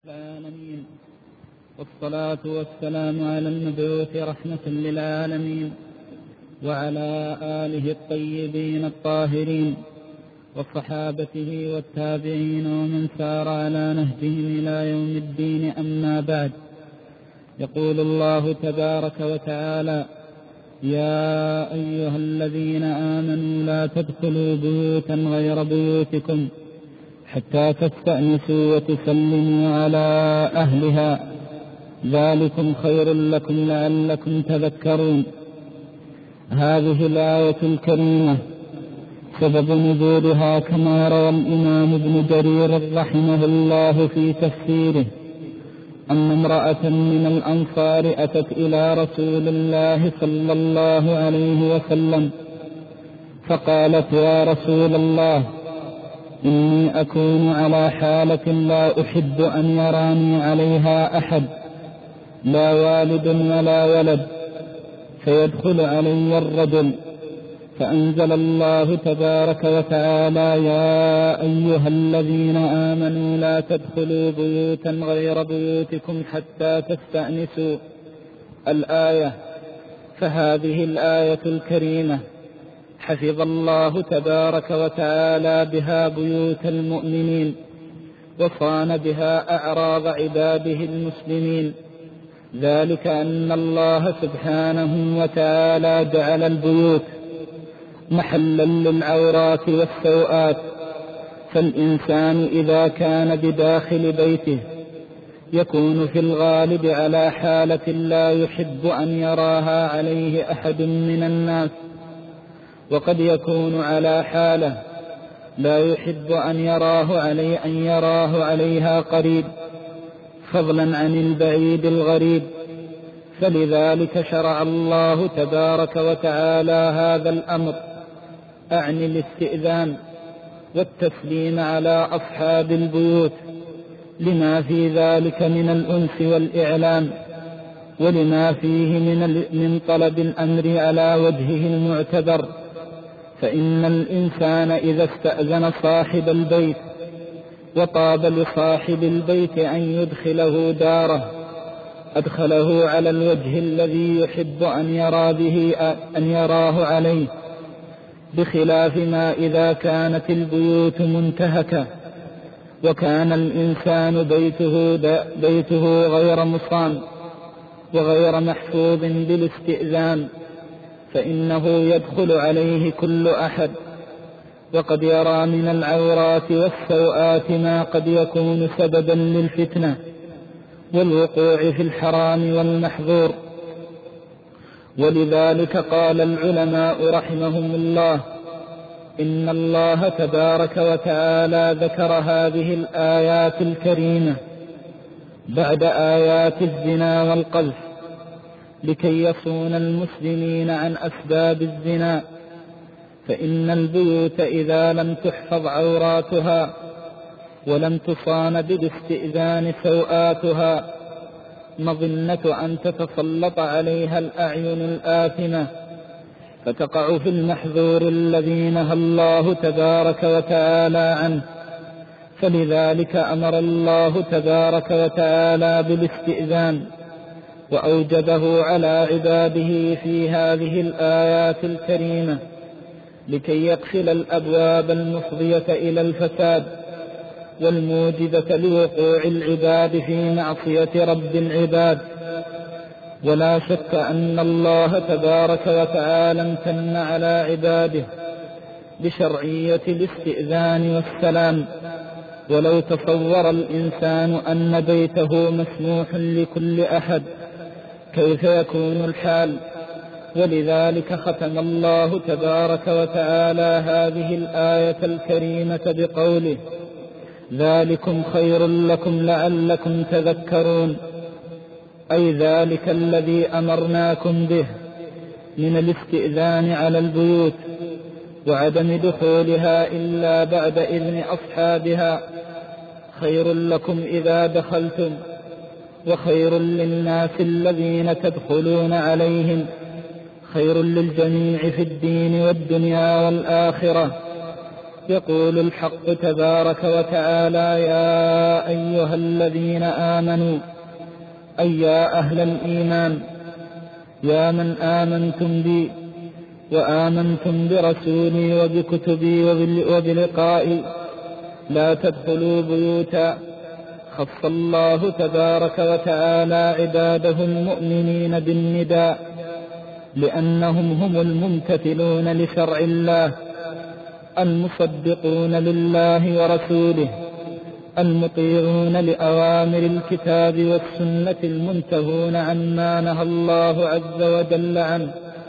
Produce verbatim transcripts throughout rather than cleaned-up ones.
العالمين، والصلاة والسلام على المبعوث رحمة للعالمين وعلى آله الطيبين الطاهرين وصحابته والتابعين ومن سار على نهجهم إلى يوم الدين. أما بعد، يقول الله تبارك وتعالى: يا أيها الذين آمنوا لا تدخلوا بيوتا غير بيوتكم حتى تستأنسوا وتسلموا على أهلها، ذلكم خير لكم لعلكم تذكرون. هذه الآية الكريمة سبب نزولها كما روى الإمام ابن جرير رحمه الله في تفسيره أن امرأة من الأنصار أتت إلى رسول الله صلى الله عليه وسلم فقالت: يا رسول الله، إني أكون على حالة لا أحب أن يراني عليها أحد، لا والد ولا ولد، فيدخل علي الرجل. فأنزل الله تبارك وتعالى: يا أيها الذين آمنوا لا تدخلوا بيوتا غير بيوتكم حتى تستأنسوا الآية. فهذه الآية الكريمة حفظ الله تبارك وتعالى بها بيوت المؤمنين، وصان بها أعراض عباده المسلمين، ذلك أن الله سبحانه وتعالى جعل البيوت محلا للعورات والسوءات. فالإنسان إذا كان بداخل بيته يكون في الغالب على حالة لا يحب أن يراها عليه أحد من الناس، وقد يكون على حالة لا يحب أن يراه علي أن يراه عليها قريب، فضلا عن البعيد الغريب. فلذلك شرع الله تبارك وتعالى هذا الأمر، أعني الاستئذان والتسليم على أصحاب البيوت، لما في ذلك من الأنس والإعلام، ولما فيه من من طلب الأمر على وجهه المعتبر. فإن الإنسان إذا استأذن صاحب البيت وطاب لصاحب البيت أن يدخله داره، أدخله على الوجه الذي يحب أن يرى به أن يراه عليه، بخلاف ما إذا كانت البيوت منتهكة وكان الإنسان بيته, بيته غير مصان وغير محفوظ بالاستئذان، فإنه يدخل عليه كل أحد، وقد يرى من العورات والسوءات ما قد يكون سببا للفتنة والوقوع في الحرام والمحظور. ولذلك قال العلماء رحمهم الله: إن الله تبارك وتعالى ذكر هذه الآيات الكريمة بعد آيات الزنا والقذف لكي يصون المسلمين عن أسباب الزنا. فإن البيوت إذا لم تحفظ عوراتها ولم تصان بالاستئذان سوءاتها مظنة أن تتسلط عليها الأعين الآثمة، فتقع في المحذور الذي نهى الله تبارك وتعالى عنه. فلذلك أمر الله تبارك وتعالى بالاستئذان، وأوجبه على عباده في هذه الآيات الكريمة لكي يقفل الأبواب المفضية إلى الفساد والموجبة لوقوع العباد في معصية رب العباد. ولا شك أن الله تبارك وتعالى امتن على عباده بشرعية الاستئذان والسلام. ولو تصور الإنسان أن بيته مسموح لكل أحد كيف يكون الحال؟ ولذلك ختم الله تبارك وتعالى هذه الآية الكريمة بقوله: ذلكم خير لكم لعلكم تذكرون، أي ذلك الذي أمرناكم به من الاستئذان على البيوت وعدم دخولها إلا بعد إذن أصحابها خير لكم إذا دخلتم، وخير للناس الذين تدخلون عليهم، خير للجميع في الدين والدنيا والآخرة. يقول الحق تبارك وتعالى: يا أيها الذين آمنوا، أي يا أهل الإيمان، يا من آمنتم بي وآمنتم برسولي وبكتبي وبلقائي، لا تدخلوا بيوتا. خص الله تبارك وتعالى عباده المؤمنين بالنداء، لأنهم هم الممتثلون لشرع الله، المصدقون لله ورسوله، المطيعون لأوامر الكتاب والسنة، المنتهون عما نهى الله عز وجل عنه.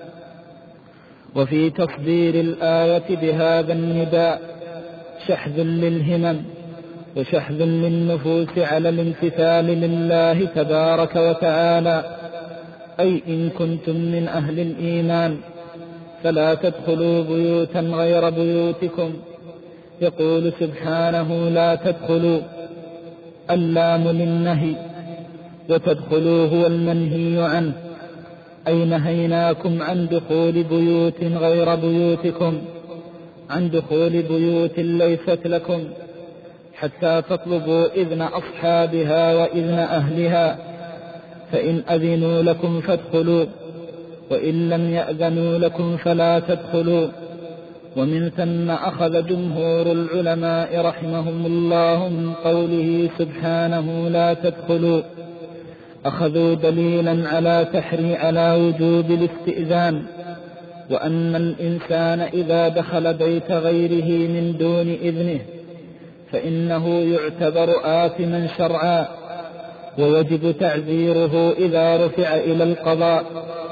وفي تصدير الآية بهذا النداء شحذ للهمم وشحذ للنفوس على الامتثال لله تبارك وتعالى. أي إن كنتم من أهل الإيمان فلا تدخلوا بيوتا غير بيوتكم. يقول سبحانه: لا تدخلوا، اللام للنهي، وتدخلوا هو المنهي عنه، أي نهيناكم عن دخول بيوت غير بيوتكم، عن دخول بيوت ليست لكم، حتى تطلبوا إذن أصحابها وإذن أهلها، فإن أذنوا لكم فادخلوا، وإن لم يأذنوا لكم فلا تدخلوا. ومن ثم أخذ جمهور العلماء رحمهم الله من قوله سبحانه: لا تدخلوا، أخذوا دليلا على تحري على وجوب الاستئذان، وأن الإنسان إذا دخل بيت غيره من دون إذنه فإنه يعتبر آثما شرعا، ويجب تعذيره إذا رفع إلى القضاء،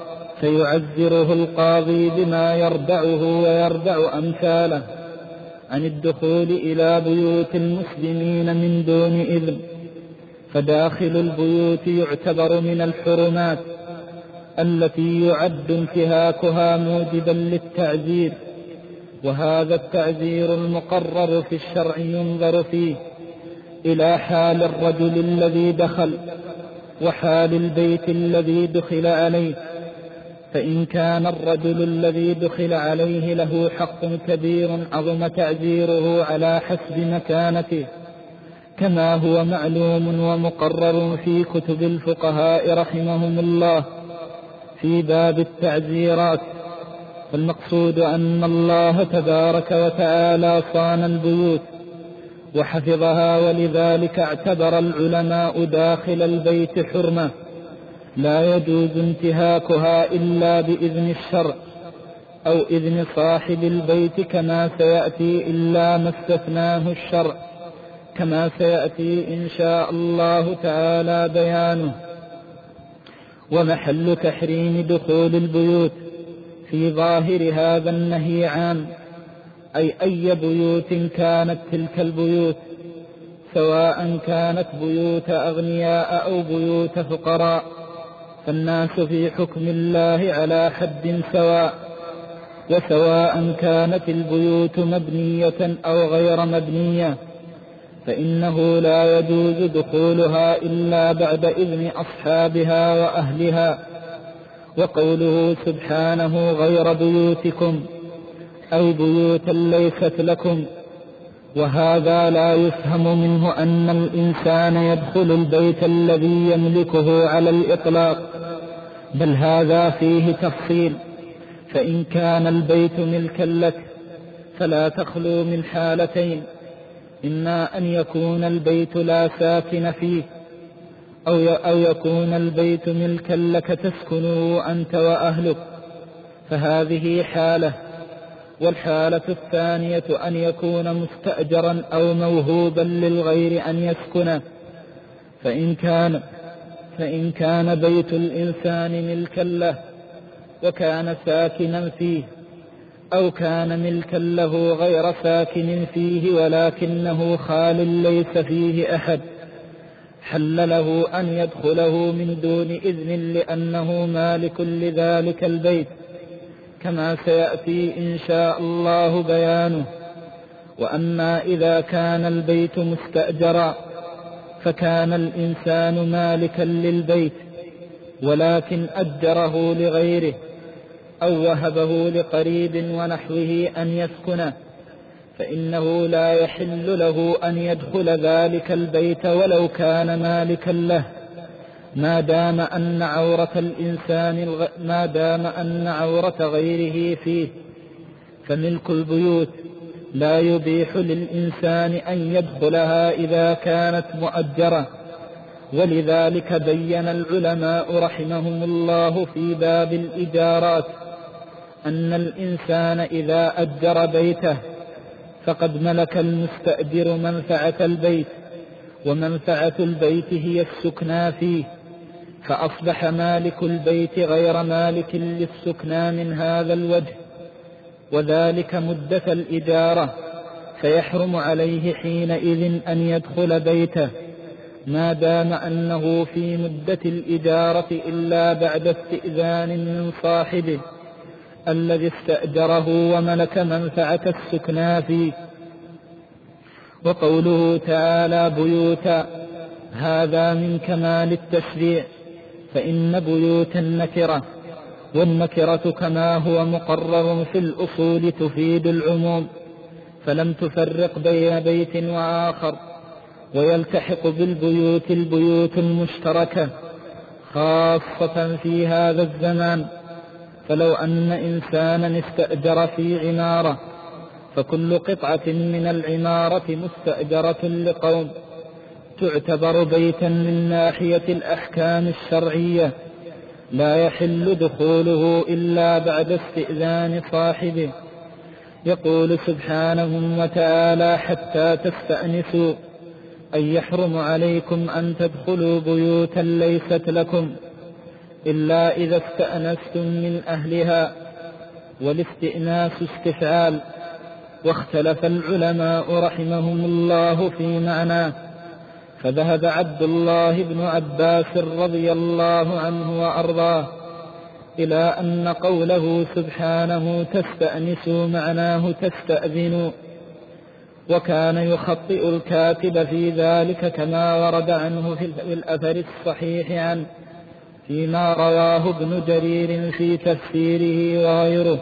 فيعذره القاضي بما يردعه ويردع أمثاله عن الدخول إلى بيوت المسلمين من دون إذن. فداخل البيوت يعتبر من الحرمات التي يعد انتهاكها موجبا للتعذير، وهذا التعذير المقرر في الشرع ينظر فيه إلى حال الرجل الذي دخل وحال البيت الذي دخل عليه. فإن كان الرجل الذي دخل عليه له حق كبير عظم تعذيره على حسب مكانته، كما هو معلوم ومقرر في كتب الفقهاء رحمهم الله في باب التعزيرات. فالمقصود أن الله تبارك وتعالى صان البيوت وحفظها، ولذلك اعتبر العلماء داخل البيت حرمة لا يجوز انتهاكها إلا بإذن الشرع أو إذن صاحب البيت، كما سيأتي، إلا ما استثناه الشرع، كما سيأتي إن شاء الله تعالى بيانه. ومحل تحريم دخول البيوت في ظاهر هذا النهي عام، أي أي بيوت كانت تلك البيوت، سواء كانت بيوت أغنياء أو بيوت فقراء، فالناس في حكم الله على حد سواء. وسواء كانت البيوت مبنية أو غير مبنية فإنه لا يجوز دخولها إلا بعد إذن أصحابها وأهلها. وقوله سبحانه: غير بيوتكم، أي بيوتا ليست لكم. وهذا لا يفهم منه أن الإنسان يدخل البيت الذي يملكه على الإطلاق، بل هذا فيه تفصيل. فإن كان البيت ملكا لك فلا تخلو من حالتين: إما أن يكون البيت لا ساكن فيه، أو يكون البيت ملكا لك تسكنه أنت وأهلك، فهذه حالة. والحالة الثانية أن يكون مستأجرا أو موهوبا للغير أن يسكنه. فإن كان, فإن كان بيت الإنسان ملكا له وكان ساكنا فيه، أو كان ملكا له غير ساكن فيه ولكنه خال ليس فيه أحد، حل له أن يدخله من دون إذن لأنه مالك لذلك البيت، كما سيأتي إن شاء الله بيانه. وأما إذا كان البيت مستأجرا فكان الإنسان مالكا للبيت ولكن أجره لغيره أو وهبه لقريب ونحوه أن يسكنه، فإنه لا يحل له أن يدخل ذلك البيت ولو كان مالكا له، ما دام أن عورة الإنسان ما دام أن عورة غيره فيه. فملك البيوت لا يبيح للإنسان أن يدخلها إذا كانت مؤجرة، ولذلك بين العلماء رحمهم الله في باب الإجارات أن الإنسان إذا أجر بيته فقد ملك المستأجر منفعة البيت، ومنفعة البيت هي السكنى فيه، فأصبح مالك البيت غير مالك للسكنى من هذا الوجه، وذلك مدة الإجارة، فيحرم عليه حينئذ أن يدخل بيته ما دام أنه في مدة الإجارة إلا بعد استئذان من صاحبه الذي استأجره وملك منفعة السكنى فيه. وقوله تعالى بيوتا هذا من كمال التشريع، فإن بيوت النكرة، والنكرة كما هو مقرر في الأصول تفيد العموم، فلم تفرق بين بيت وآخر، ويلتحق بالبيوت البيوت المشتركة خاصة في هذا الزمان. فلو أن إنسانا استأجر في عمارة فكل قطعة من العمارة مستأجرة لقوم تعتبر بيتا من ناحية الأحكام الشرعية، لا يحل دخوله إلا بعد استئذان صاحبه. يقول سبحانه وتعالى حتى تستأنسوا، أي يحرم عليكم أن تدخلوا بيوتا ليست لكم إلا إذا استأنستم من أهلها، والاستئناس استفعال. واختلف العلماء رحمهم الله في معناه، فذهب عبد الله بن عباس رضي الله عنه وأرضاه إلى أن قوله سبحانه تستأنسوا معناه تستأذنوا، وكان يخطئ الكاتب في ذلك كما ورد عنه في الأثر الصحيح عنه فيما رواه ابن جرير في تفسيره وغيره.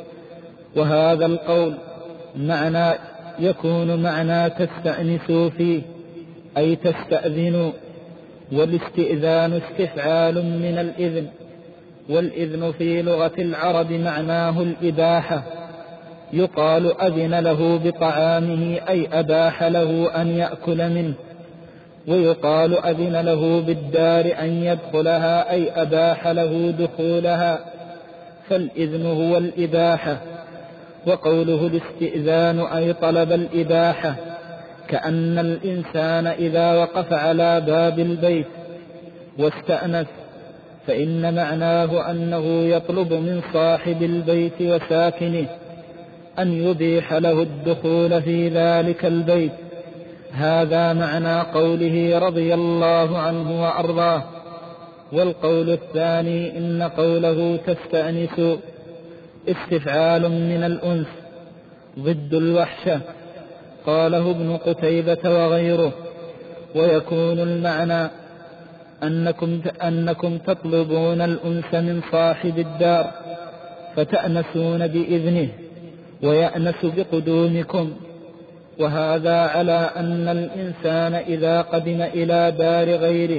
وهذا القول معنى يكون معنى تستأنسوا فيه أي تستأذنوا، والاستئذان استفعال من الإذن، والإذن في لغة العرب معناه الإباحة، يقال أذن له بطعامه أي أباح له أن يأكل منه، ويقال أذن له بالدار أن يدخلها أي أباح له دخولها، فالإذن هو الإباحة. وقوله الاستئذان أي طلب الإباحة، كأن الإنسان إذا وقف على باب البيت واستأنس فإن معناه أنه يطلب من صاحب البيت وساكنه أن يبيح له الدخول في ذلك البيت. هذا معنى قوله رضي الله عنه وأرضاه. والقول الثاني إن قوله تستأنس استفعال من الأنس ضد الوحشة، قاله ابن قتيبة وغيره. ويكون المعنى أنكم, أنكم تطلبون الأنس من صاحب الدار فتأنسون بإذنه ويأنس بقدومكم. وهذا على أن الإنسان إذا قدم إلى دار غيره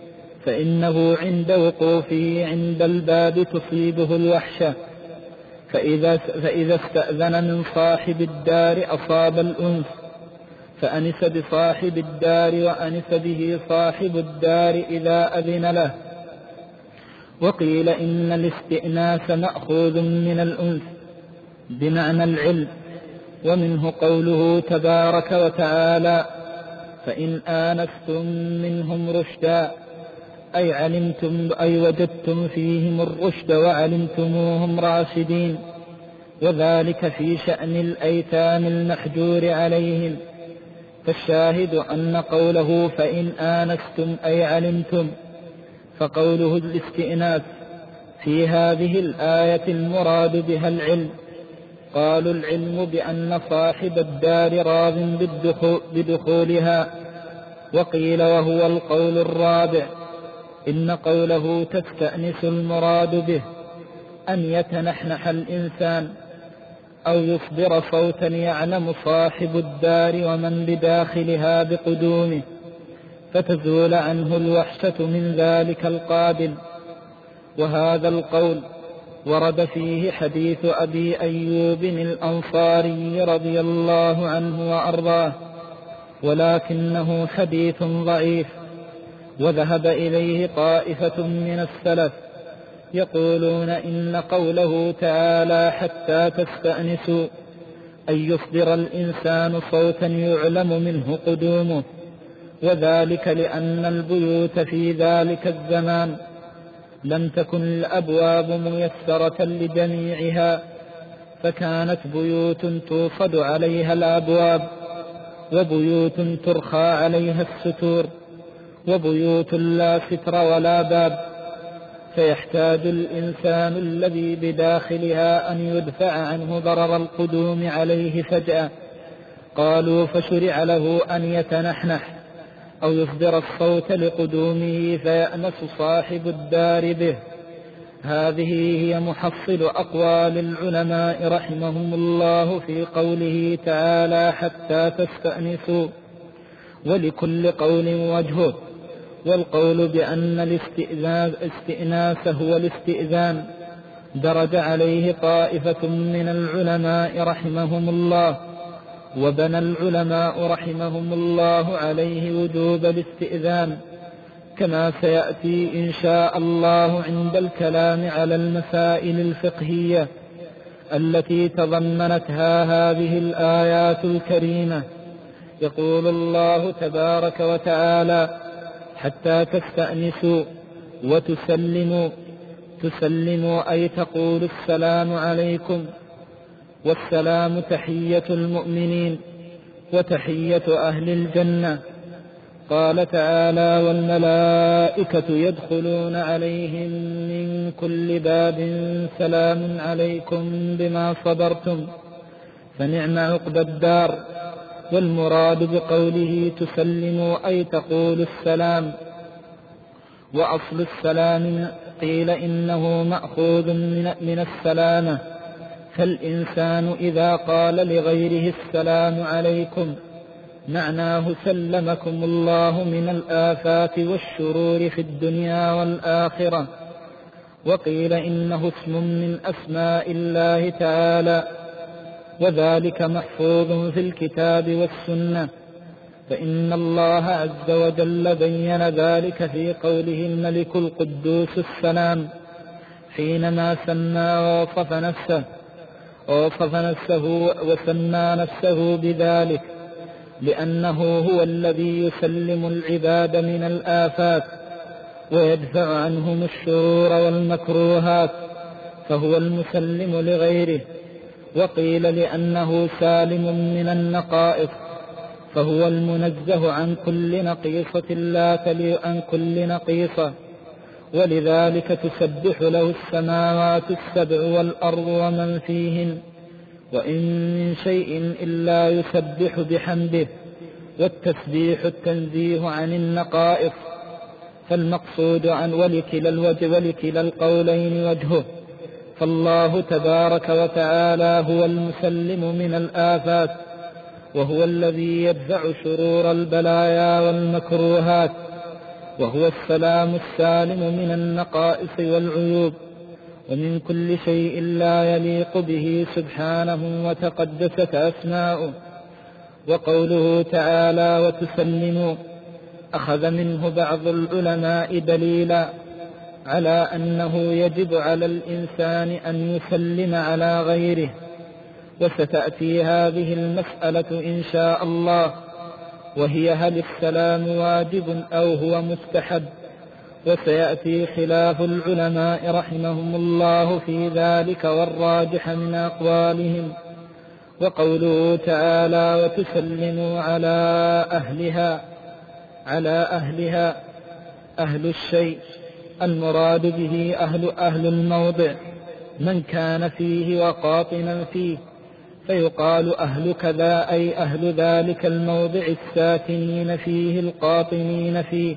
فإنه عند وقوفه عند الباب تصيبه الوحشة، فإذا, فإذا استأذن من صاحب الدار أصاب الأنس، فأنس بصاحب الدار وأنس به صاحب الدار إذا أذن له. وقيل إن الاستئناس مأخوذ من الأنس بمعنى العلم، ومنه قوله تبارك وتعالى فإن آنستم منهم رشدا أي علمتم أي وجدتم فيهم الرشد وعلمتموهم راشدين، وذلك في شأن الأيتام المحجور عليهم. فالشاهد أن قوله فإن آنستم أي علمتم، فقوله الاستئناس في هذه الآية المراد بها العلم. قالوا العلم بأن صاحب الدار راض بدخولها. وقيل وهو القول الرابع إن قوله تستأنس المراد به أن يتنحنح الإنسان أو يصدر صوتا يعلم صاحب الدار ومن بداخلها بقدومه، فتزول عنه الوحشة من ذلك القابل. وهذا القول ورد فيه حديث أبي أيوب الأنصاري رضي الله عنه وأرضاه، ولكنه حديث ضعيف، وذهب إليه طائفة من السلف يقولون إن قوله تعالى حتى تستأنسوا أن يصدر الإنسان صوتا يعلم منه قدومه، وذلك لأن البيوت في ذلك الزمان لم تكن الأبواب ميسرة لجميعها، فكانت بيوت توصد عليها الأبواب، وبيوت ترخى عليها الستور، وبيوت لا ستر ولا باب، فيحتاج الإنسان الذي بداخلها أن يدفع عنه ضرر القدوم عليه فجأة. قالوا فشرع له أن يتنحنح أو يصدر الصوت لقدومه فيأنس صاحب الدار به. هذه هي محصل أقوال العلماء رحمهم الله في قوله تعالى حتى تستأنسوا، ولكل قول وجهه. والقول بأن الاستئناس هو الاستئذان درج عليه طائفة من العلماء رحمهم الله، وبنى العلماء رحمهم الله عليه وجوب الاستئذان، كما سيأتي إن شاء الله عند الكلام على المسائل الفقهية التي تضمنتها هذه الآيات الكريمة. يقول الله تبارك وتعالى حتى تستأنسوا وتسلموا. تسلموا أي تقول السلام عليكم، والسلام تحية المؤمنين وتحية أهل الجنة. قال تعالى والملائكة يدخلون عليهم من كل باب سلام عليكم بما صبرتم فنعم عقبى الدار. والمراد بقوله تسلموا أي تقول السلام. وأصل السلام قيل إنه مأخوذ من السلامة، فالإنسان إذا قال لغيره السلام عليكم معناه سلمكم الله من الآفات والشرور في الدنيا والآخرة. وقيل إنه اسم من أسماء الله تعالى، وذلك محفوظ في الكتاب والسنة، فإن الله عز وجل بين ذلك في قوله الملك القدوس السلام حينما سمى ووصف نفسه ووصف نفسه وسمى نفسه بذلك، لأنه هو الذي يسلم العباد من الآفات ويدفع عنهم الشرور والمكروهات، فهو المسلم لغيره. وقيل لأنه سالم من النقائص، فهو المنزه عن كل نقيصة لا تليق عن كل نقيصة، ولذلك تسبح له السماوات السبع والأرض ومن فيهن، وإن من شيء إلا يسبح بحمده. والتسبيح التنزيه عن النقائص، فالمقصود عن ولكلا الوجه ولكلا القولين وجهه، فالله تبارك وتعالى هو المسلم من الآفات، وهو الذي يدفع شرور البلايا والمكروهات، وهو السلام السالم من النقائص والعيوب ومن كل شيء لا يليق به سبحانه وتقدست أسماؤه. وقوله تعالى وتسلموا أخذ منه بعض العلماء دليلا على أنه يجب على الإنسان أن يسلم على غيره، وستأتي هذه المسألة إن شاء الله، وهي هل السلام واجب أو هو مستحب، وسيأتي خلاف العلماء رحمهم الله في ذلك والراجح من أقوالهم. وقوله تعالى وتسلموا على أهلها على أهلها أهل الشيء، المراد به أهل أهل الموضع من كان فيه وقاطنا فيه، فيقال أهل كذا أي أهل ذلك الموضع الساكنين فيه القاطنين فيه.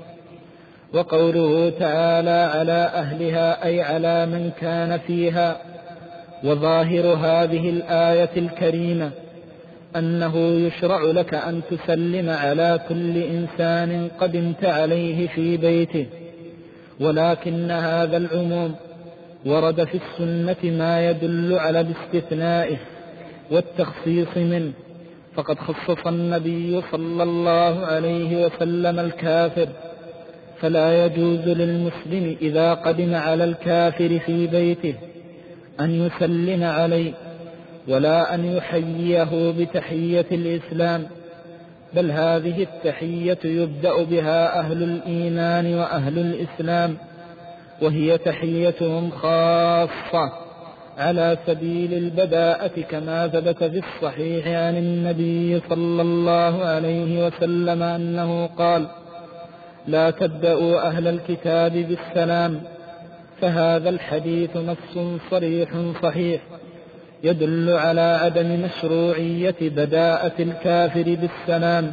وقوله تعالى على أهلها أي على من كان فيها، وظاهر هذه الآية الكريمة أنه يشرع لك أن تسلم على كل إنسان قدمت عليه في بيته، ولكن هذا العموم ورد في السنة ما يدل على الاستثناء والتخصيص منه، فقد خصص النبي صلى الله عليه وسلم الكافر، فلا يجوز للمسلم إذا قدم على الكافر في بيته أن يسلم عليه ولا أن يحييه بتحية الإسلام، بل هذه التحية يبدأ بها أهل الإيمان وأهل الإسلام، وهي تحيتهم خاصة على سبيل البداءة، كما ثبت في الصحيح عن النبي صلى الله عليه وسلم أنه قال: لا تبدأوا أهل الكتاب بالسلام. فهذا الحديث نص صريح صحيح يدل على عدم مشروعية بداءة الكافر بالسلام.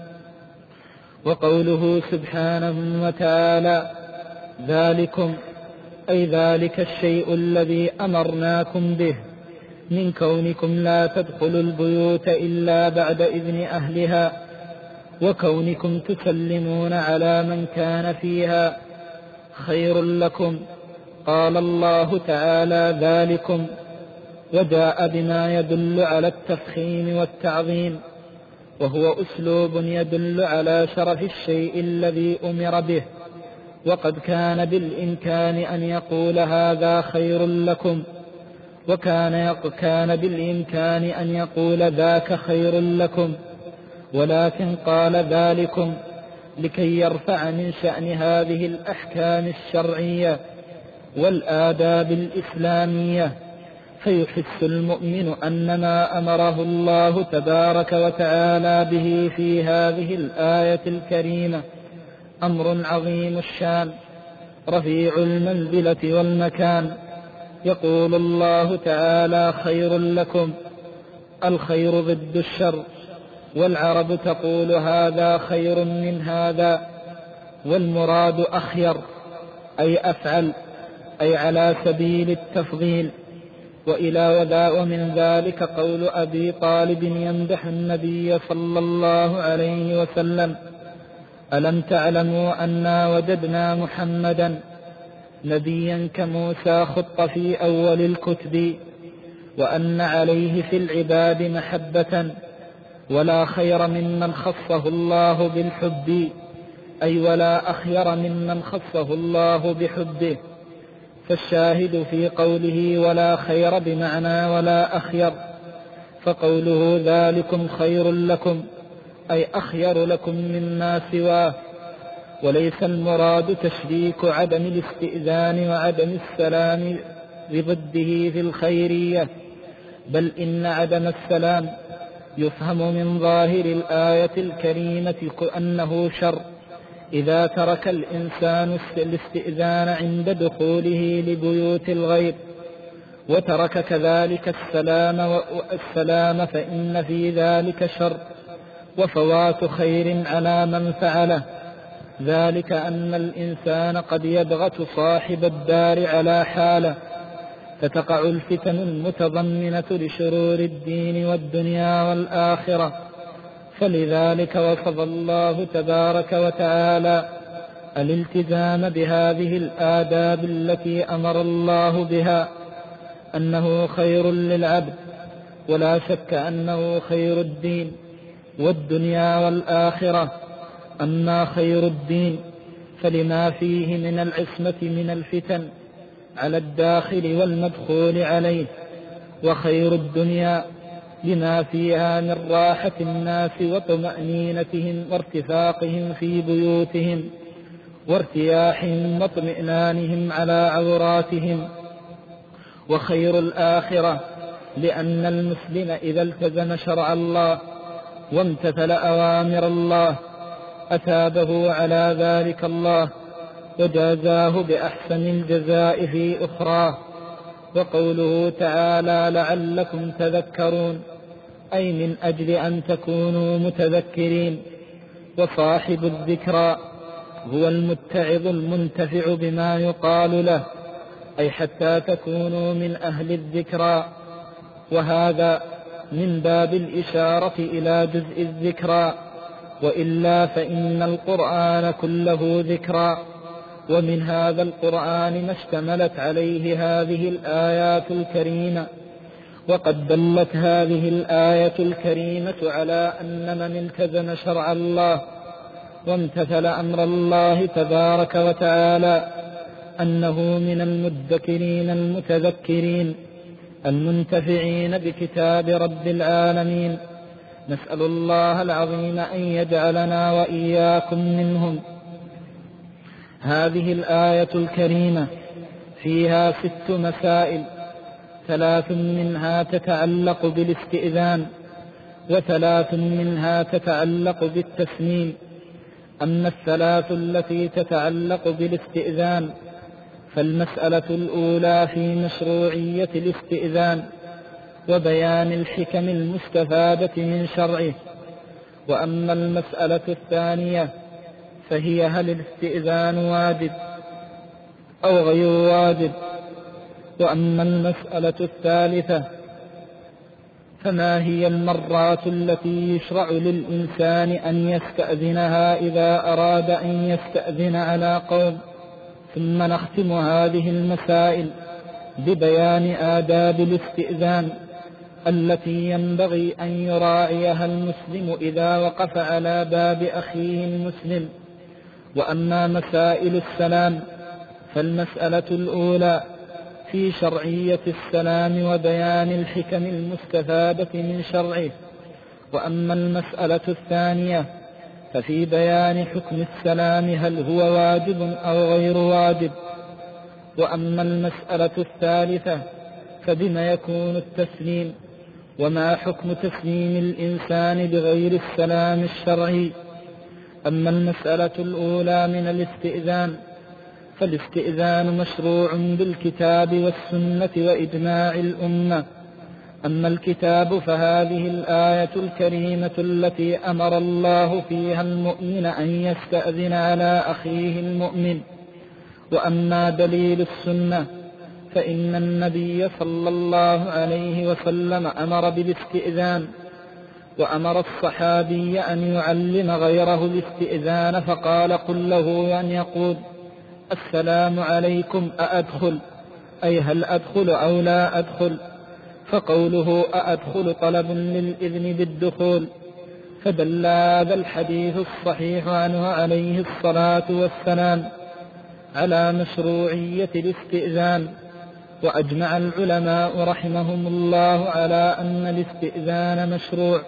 وقوله سبحانه وتعالى: ذلكم أي ذلك الشيء الذي أمرناكم به من كونكم لا تدخلوا البيوت إلا بعد إذن أهلها وكونكم تسلمون على من كان فيها خير لكم. قال الله تعالى: ذلكم، وجاء بما يدل على التفخيم والتعظيم، وهو أسلوب يدل على شرف الشيء الذي أمر به، وقد كان بالإمكان أن يقول هذا خير لكم، وكان كان بالإمكان أن يقول ذاك خير لكم، ولكن قال ذلكم لكي يرفع من شأن هذه الأحكام الشرعية والآداب الإسلامية، فيحس المؤمن أن ما أمره الله تبارك وتعالى به في هذه الآية الكريمة أمر عظيم الشان رفيع المنزلة والمكان. يقول الله تعالى: خير لكم، الخير ضد الشر، والعرب تقول هذا خير من هذا، والمراد أخير أي أفعل، أي على سبيل التفضيل. وإلى وذا ومن ذلك قول أبي طالب يمدح النبي صلى الله عليه وسلم: ألم تعلموا أنا وجدنا محمدا نبيا كموسى خط في أول الكتب، وأن عليه في العباد محبة، ولا خير ممن خصه الله بالحب، أي ولا أخير ممن خصه الله بحبه. فالشاهد في قوله ولا خير بمعنى ولا أخير، فقوله ذلكم خير لكم أي أخير لكم مما سواه، وليس المراد تشريك عدم الاستئذان وعدم السلام بضده في الخيرية، بل إن عدم السلام يفهم من ظاهر الآية الكريمة أنه شر إذا ترك الإنسان الاستئذان عند دخوله لبيوت الغير، وترك كذلك السلام والسلام فإن في ذلك شر وفوات خير على من فعله. ذلك أن الإنسان قد يضغط صاحب الدار على حاله، فتقع الفتن المتضمنة لشرور الدين والدنيا والآخرة. فلذلك وصف الله تبارك وتعالى الالتزام بهذه الآداب التي أمر الله بها أنه خير للعبد، ولا شك أنه خير الدين والدنيا والآخرة. أما خير الدين فلما فيه من العصمة من الفتن على الداخل والمدخول عليه، وخير الدنيا لما فيها من راحة الناس وطمأنينتهم وارتفاقهم في بيوتهم وارتياحهم واطمئنانهم على عوراتهم. وخير الآخرة لأن المسلم إذا التزم شرع الله وامتثل أوامر الله أثابه على ذلك الله وجازاه بأحسن الجزاء في أخراه. وقوله تعالى لعلكم تذكرون أي من أجل أن تكونوا متذكرين. وصاحب الذكرى هو المتعظ المنتفع بما يقال له، أي حتى تكونوا من أهل الذكرى، وهذا من باب الإشارة إلى جزء الذكرى، وإلا فإن القرآن كله ذكرى. ومن هذا القرآن ما اشتملت عليه هذه الآيات الكريمة. وقد دلت هذه الآية الكريمة على أن من التزم شرع الله وامتثل أمر الله تبارك وتعالى أنه من المدكرين المتذكرين المنتفعين بكتاب رب العالمين. نسأل الله العظيم أن يجعلنا وإياكم منهم. هذه الآية الكريمة فيها ست مسائل، ثلاث منها تتعلق بالاستئذان، وثلاث منها تتعلق بالتسليم. أما الثلاث التي تتعلق بالاستئذان فالمسألة الأولى في مشروعية الاستئذان وبيان الحكم المستفادة من شرعه. وأما المسألة الثانية فهي هل الاستئذان واجب أو غير واجب. وأما المسألة الثالثة فما هي المرات التي يشرع للإنسان أن يستأذنها إذا أراد أن يستأذن على قوم. ثم نختم هذه المسائل ببيان آداب الاستئذان التي ينبغي أن يراعيها المسلم إذا وقف على باب أخيه المسلم. وأما مسائل السلام فالمسألة الأولى في شرعية السلام وبيان الحكم المستفادة من شرعه. وأما المسألة الثانية ففي بيان حكم السلام هل هو واجب أو غير واجب. وأما المسألة الثالثة فبما يكون التسليم، وما حكم تسليم الإنسان بغير السلام الشرعي. أما المسألة الأولى من الاستئذان فالاستئذان مشروع بالكتاب والسنة وإجماع الأمة. أما الكتاب فهذه الآية الكريمة التي أمر الله فيها المؤمن أن يستأذن على أخيه المؤمن. وأما دليل السنة فإن النبي صلى الله عليه وسلم أمر بالاستئذان، وأمر الصحابي أن يعلم غيره الاستئذان فقال قل له أن يقول السلام عليكم أأدخل، أي هل أدخل أو لا أدخل. فقوله أأدخل طلب للإذن بالدخول. فدل هذا الحديث الصحيح عنه عليه الصلاة والسلام على مشروعية الاستئذان. وأجمع العلماء رحمهم الله على أن الاستئذان مشروع،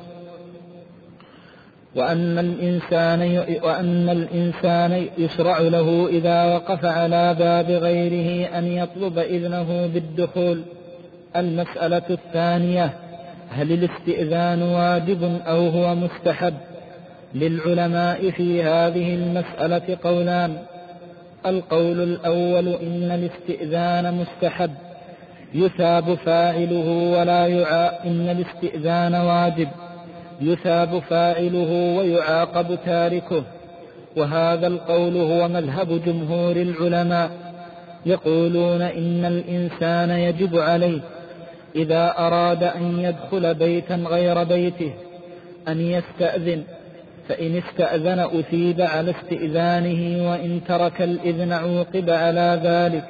وأن الإنسان, وأن الإنسان يشرع له إذا وقف على باب غيره أن يطلب إذنه بالدخول. المسألة الثانية هل الاستئذان واجب أو هو مستحب؟ للعلماء في هذه المسألة قولان. القول الأول إن الاستئذان مستحب يثاب فاعله ولا يعاقب. إن الاستئذان واجب يثاب فاعله ويعاقب تاركه. وهذا القول هو مذهب جمهور العلماء، يقولون إن الإنسان يجب عليه إذا أراد أن يدخل بيتا غير بيته أن يستأذن، فإن استأذن أثيب على استئذانه، وإن ترك الإذن عوقب على ذلك.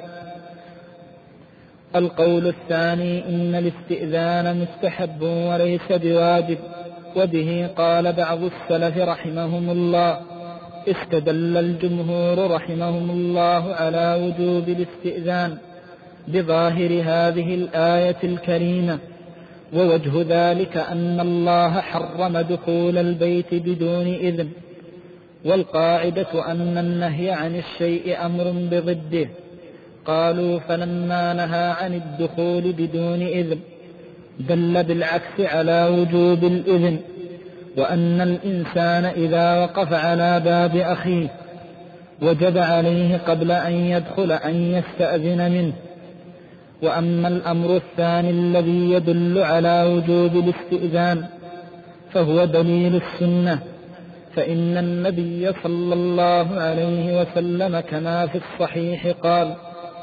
القول الثاني إن الاستئذان مستحب وليس بواجب، وبه قال بعض السلف رحمهم الله. استدل الجمهور رحمهم الله على وجوب الاستئذان بظاهر هذه الآية الكريمة، ووجه ذلك أن الله حرم دخول البيت بدون إذن، والقاعدة أن النهي عن الشيء أمر بضده. قالوا فلما نهى عن الدخول بدون إذن دل بالعكس على وجوب الإذن، وأن الإنسان إذا وقف على باب أخيه وجب عليه قبل أن يدخل أن يستأذن منه. وأما الأمر الثاني الذي يدل على وجوب الاستئذان فهو دليل السنة، فإن النبي صلى الله عليه وسلم كما في الصحيح قال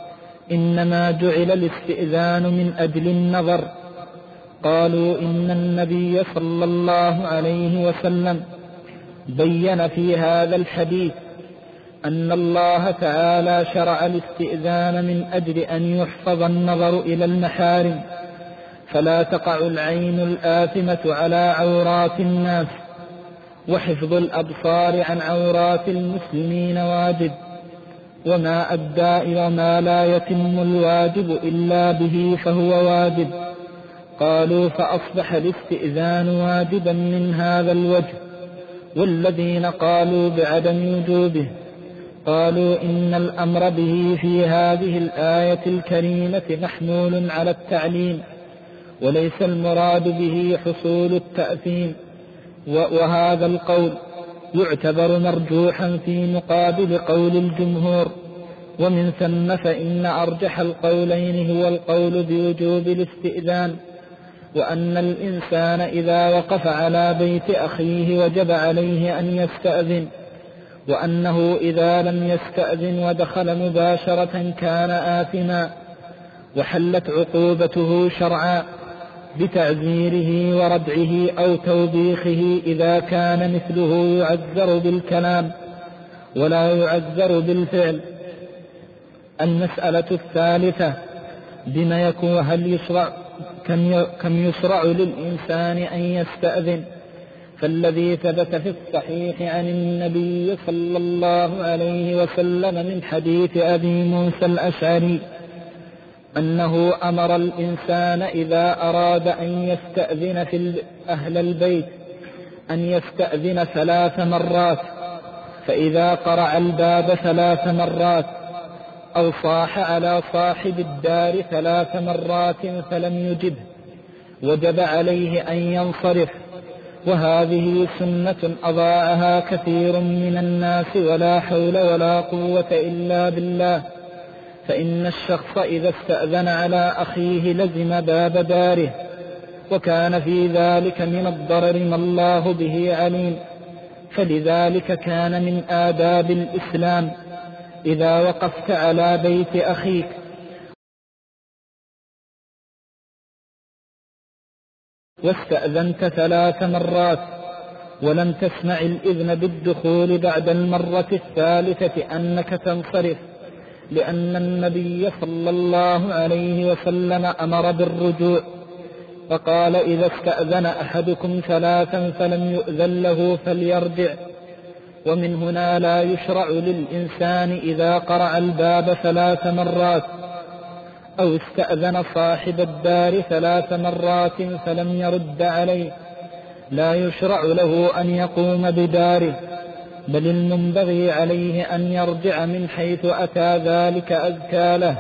إنما جعل الاستئذان من أجل النظر. قالوا إن النبي صلى الله عليه وسلم بين في هذا الحديث أن الله تعالى شرع الاستئذان من أجل أن يحفظ النظر إلى المحارم، فلا تقع العين الآثمة على عورات الناس، وحفظ الأبصار عن عورات المسلمين واجب، وما أدى إلى ما لا يتم الواجب إلا به فهو واجب. قالوا فأصبح الاستئذان واجبا من هذا الوجه. والذين قالوا بعدم وجوبه قالوا إن الأمر به في هذه الآية الكريمة محمول على التعليم، وليس المراد به حصول التأثيم، وهذا القول يعتبر مرجوحا في مقابل قول الجمهور. ومن ثم فإن أرجح القولين هو القول بوجوب الاستئذان، وأن الإنسان إذا وقف على بيت أخيه وجب عليه أن يستأذن، وأنه إذا لم يستأذن ودخل مباشرة كان آثما، وحلت عقوبته شرعا بتعزيره وردعه أو توبيخه إذا كان مثله يعذر بالكلام ولا يعذر بالفعل. المسألة الثالثة بما يكون هل يشرع كم يشرع للإنسان أن يستأذن؟ فالذي ثبت في الصحيح عن النبي صلى الله عليه وسلم من حديث أبي موسى الأشعري أنه أمر الإنسان إذا أراد أن يستأذن في أهل البيت أن يستأذن ثلاث مرات، فإذا قرع الباب ثلاث مرات أو صاح على صاحب الدار ثلاث مرات فلم يجبه وجب عليه أن ينصرف. وهذه سنة أضاعها كثير من الناس، ولا حول ولا قوة إلا بالله. فإن الشخص إذا استأذن على أخيه لزم باب داره، وكان في ذلك من الضرر ما الله به عليم. فلذلك كان من آداب الإسلام إذا وقفت على بيت أخيك واستأذنت ثلاث مرات ولم تسمع الإذن بالدخول بعد المرة الثالثة أنك تنصرف، لأن النبي صلى الله عليه وسلم أمر بالرجوع، فقال إذا استأذن أحدكم ثلاثا فلم يؤذن له فليرجع. ومن هنا لا يشرع للإنسان إذا قرع الباب ثلاث مرات أو استأذن صاحب الدار ثلاث مرات فلم يرد عليه، لا يشرع له أن يقوم بداره، بل المنبغي عليه أن يرجع من حيث أتى، ذلك أزكى له.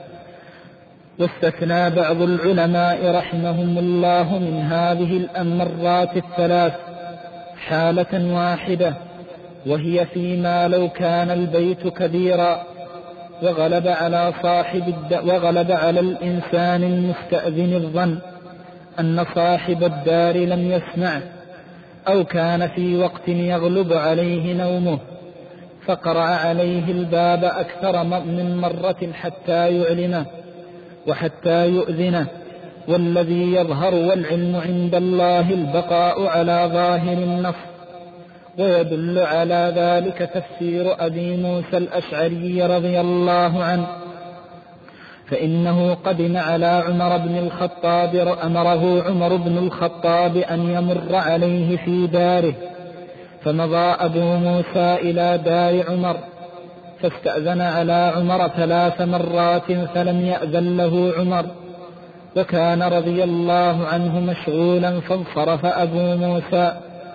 واستثنى بعض العلماء رحمهم الله من هذه الأمرات الثلاث حالة واحدة، وهي فيما لو كان البيت كبيرا وغلب على صاحب الد... وغلب على الإنسان المستأذن الظن أن صاحب الدار لم يسمع، أو كان في وقت يغلب عليه نومه فقرع عليه الباب أكثر من مرة حتى يعلمه وحتى يؤذنه. والذي يظهر والعلم عند الله البقاء على ظاهر النص. ويدل على ذلك تفسير أبي موسى الأشعري رضي الله عنه، فإنه قدم على عمر بن الخطاب، أمره عمر بن الخطاب أن يمر عليه في داره، فمضى أبو موسى إلى دار عمر فاستأذن على عمر ثلاث مرات فلم يأذن له عمر، وكان رضي الله عنه مشغولا، فانصرف أبو موسى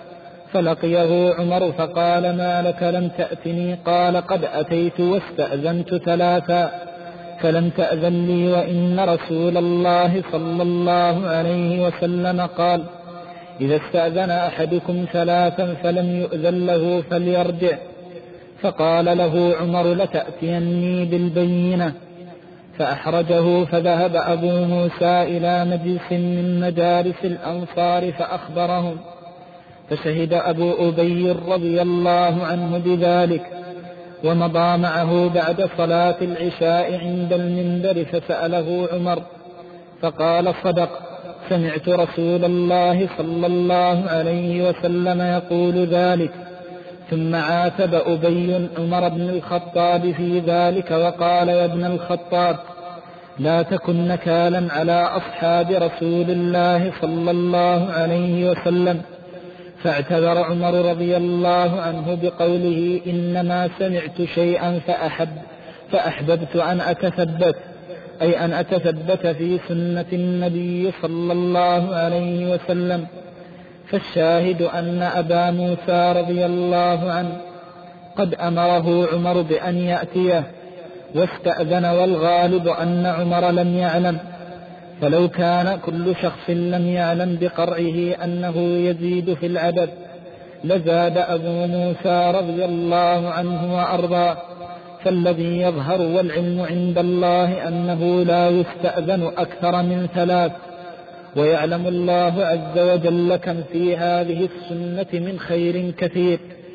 فلقيه عمر فقال ما لك لم تأتني؟ قال قد أتيت واستأذنت ثلاثا فلم تأذن لي، وإن رسول الله صلى الله عليه وسلم قال إذا استأذن أحدكم ثلاثا فلم يؤذن له فليرجع. فقال له عمر لتأتيني بالبينة، فأحرجه، فذهب أبو موسى إلى مجلس من مجالس الأنصار فأخبرهم، فشهد أبو أبي رضي الله عنه بذلك، ومضى معه بعد صلاة العشاء عند المنبر فسأله عمر فقال صدق، سمعت رسول الله صلى الله عليه وسلم يقول ذلك. ثم عاتب أبي عمر بن الخطاب في ذلك وقال يا ابن الخطاب لا تكن نكالا على أصحاب رسول الله صلى الله عليه وسلم. فاعتذر عمر رضي الله عنه بقوله إنما سمعت شيئا فأحب فأحببت أن أتثبت، أي أن أتثبت في سنة النبي صلى الله عليه وسلم. فالشاهد أن أبا موسى رضي الله عنه قد أمره عمر بأن يأتيه واستأذن، والغالب أن عمر لم يعلم، فلو كان كل شخص لم يعلم بقرعه أنه يزيد في العدد لزاد أبو موسى رضي الله عنه وأرضاه. فالذي يظهر والعلم عند الله أنه لا يستأذن أكثر من ثلاث، ويعلم الله عز وجل كم في هذه السنة من خير كثير.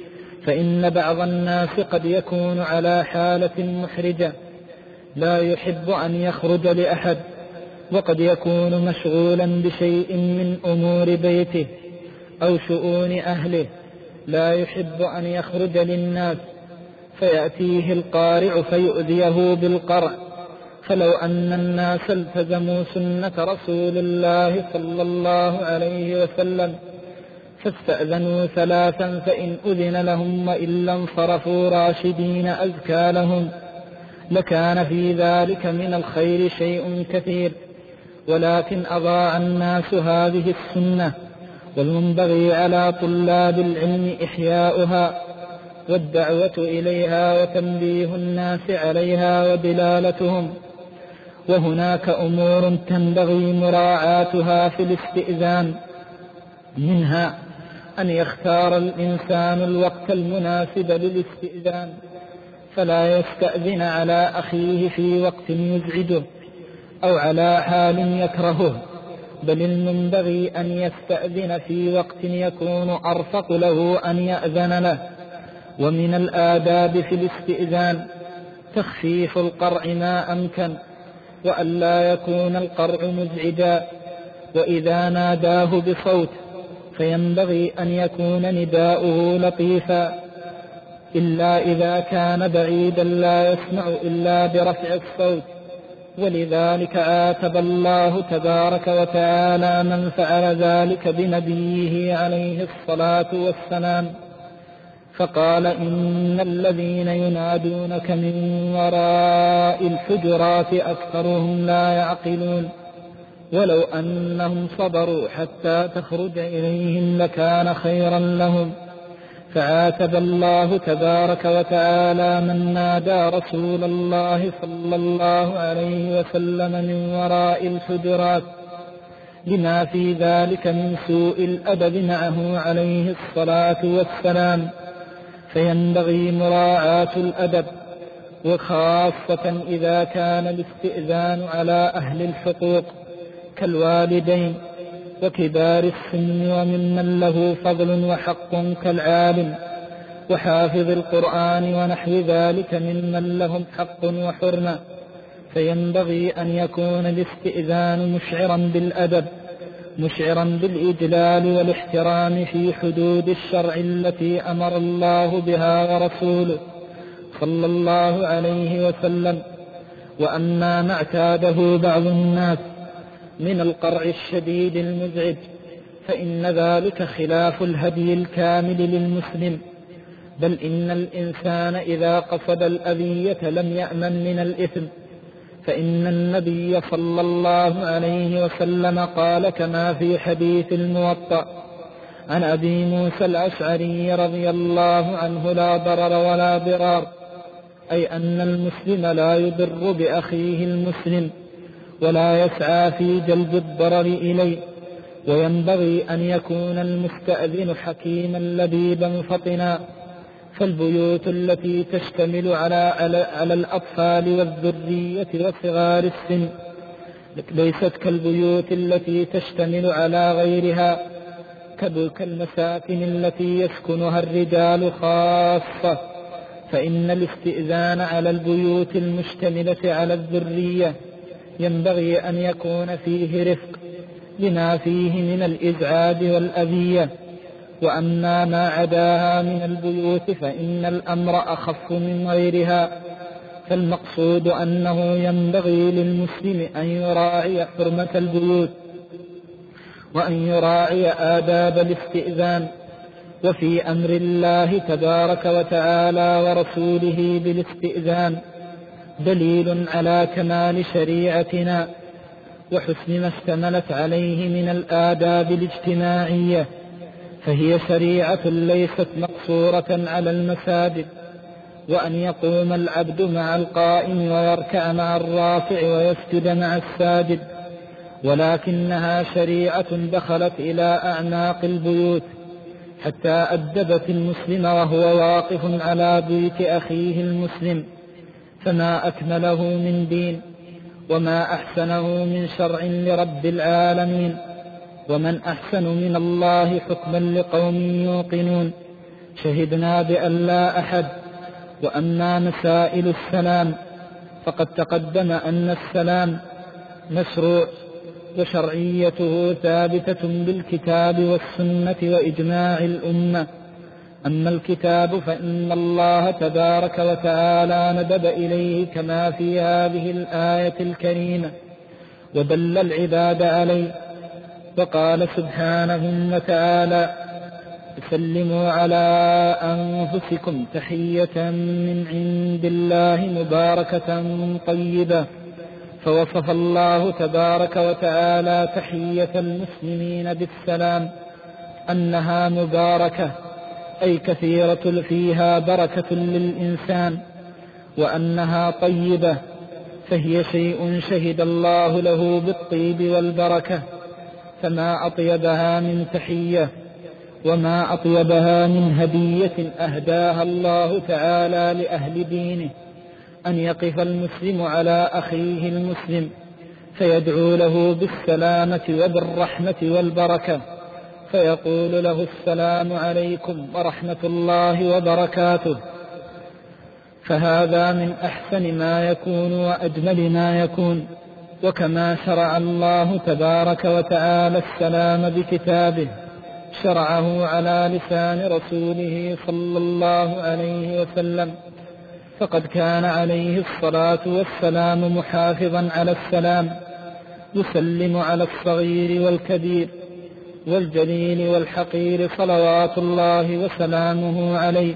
فإن بعض الناس قد يكون على حالة محرجة لا يحب أن يخرج لأحد، وقد يكون مشغولا بشيء من أمور بيته أو شؤون أهله لا يحب أن يخرج للناس، فيأتيه القارع فيؤذيه بالقرع. فلو أن الناس التزموا سنة رسول الله صلى الله عليه وسلم فاستأذنوا ثلاثا فإن أذن لهم وإلا انصرفوا راشدين أزكى لهم، لكان في ذلك من الخير شيء كثير. ولكن أضاع الناس هذه السنة، والمنبغي على طلاب العلم إحياؤها والدعوة إليها وتنبيه الناس عليها ودلالتهم. وهناك أمور تنبغي مراعاتها في الاستئذان، منها أن يختار الإنسان الوقت المناسب للاستئذان، فلا يستأذن على أخيه في وقت يزعجه أو على حال يكرهه، بل المنبغي أن يستأذن في وقت يكون أرفق له أن يأذن له. ومن الآداب في الاستئذان تخفيف القرع ما أمكن، وأن لا يكون القرع مزعجا. وإذا ناداه بصوت فينبغي أن يكون نداؤه لطيفا، إلا إذا كان بعيدا لا يسمع إلا برفع الصوت. ولذلك عاتب الله تبارك وتعالى من فعل ذلك بنبيه عليه الصلاة والسلام، فقال إن الذين ينادونك من وراء الحجرات أكثرهم لا يعقلون ولو أنهم صبروا حتى تخرج إليهم لكان خيرا لهم. فعاتب الله تبارك وتعالى من نادى رسول الله صلى الله عليه وسلم من وراء الحجرات لما في ذلك من سوء الأدب معه عليه الصلاة والسلام. فينبغي مراعاة الأدب، وخاصة إذا كان الاستئذان على أهل الحقوق كالوالدين وكبار السن وممن له فضل وحق كالعالم وحافظ القرآن ونحو ذلك ممن لهم حق وحرمة. فينبغي أن يكون الاستئذان مشعرا بالأدب، مشعرا بالإجلال والاحترام في حدود الشرع التي أمر الله بها ورسوله صلى الله عليه وسلم. وأما ما اعتاده بعض الناس من القرع الشديد المزعج فإن ذلك خلاف الهدي الكامل للمسلم، بل إن الإنسان إذا قصد الأذية لم يأمن من الإثم. فإن النبي صلى الله عليه وسلم قال كما في حديث الموطأ عن أبي موسى الأشعري رضي الله عنه لا ضرر ولا ضرار، أي أن المسلم لا يضر بأخيه المسلم ولا يسعى في جلب الضرر إليه. وينبغي أن يكون المستأذن حكيما لبيبا فطنا. فالبيوت التي تشتمل على, على, على الأطفال والذرية وصغار السن ليست كالبيوت التي تشتمل على غيرها كالمساكن التي يسكنها الرجال خاصة، فإن الاستئذان على البيوت المشتملة على الذرية ينبغي أن يكون فيه رفق لما فيه من الإزعاج والأذية، وأما ما عداها من البيوت فإن الأمر أخف من غيرها. فالمقصود أنه ينبغي للمسلم أن يراعي حرمة البيوت وأن يراعي آداب الاستئذان. وفي أمر الله تبارك وتعالى ورسوله بالاستئذان دليل على كمال شريعتنا وحسن ما اشتملت عليه من الآداب الاجتماعية، فهي شريعة ليست مقصورة على المساجد، وأن يقوم العبد مع القائم ويركع مع الراكع ويسجد مع الساجد، ولكنها شريعة دخلت إلى أعناق البيوت حتى أدبت المسلم وهو واقف على بيت أخيه المسلم. فما أكمله من دين وما أحسنه من شرع لرب العالمين، ومن أحسن من الله حكما لقوم يوقنون. شهدنا بأن لا أحد. وأما مسائل السلام فقد تقدم أن السلام مشروع وشرعيته ثابتة بالكتاب والسنة وإجماع الأمة. أما الكتاب فإن الله تبارك وتعالى ندب إليه كما في هذه الآية الكريمة ودل العباد عليه، وقال سبحانه وتعالى: سلموا على أنفسكم تحية من عند الله مباركة طيبة. فوصف الله تبارك وتعالى تحية المسلمين بالسلام أنها مباركة، أي كثيرة فيها بركة للإنسان، وأنها طيبة فهي شيء شهد الله له بالطيب والبركة. فما أطيبها من تحية وما أطيبها من هدية أهداها الله تعالى لأهل دينه، أن يقف المسلم على أخيه المسلم فيدعو له بالسلامة وبالرحمة والبركة، فيقول له: السلام عليكم ورحمة الله وبركاته. فهذا من أحسن ما يكون وأجمل ما يكون. وكما شرع الله تبارك وتعالى السلام بكتابه شرعه على لسان رسوله صلى الله عليه وسلم، فقد كان عليه الصلاة والسلام محافظا على السلام، يسلم على الصغير والكبير والجليل والحقير صلوات الله وسلامه عليه.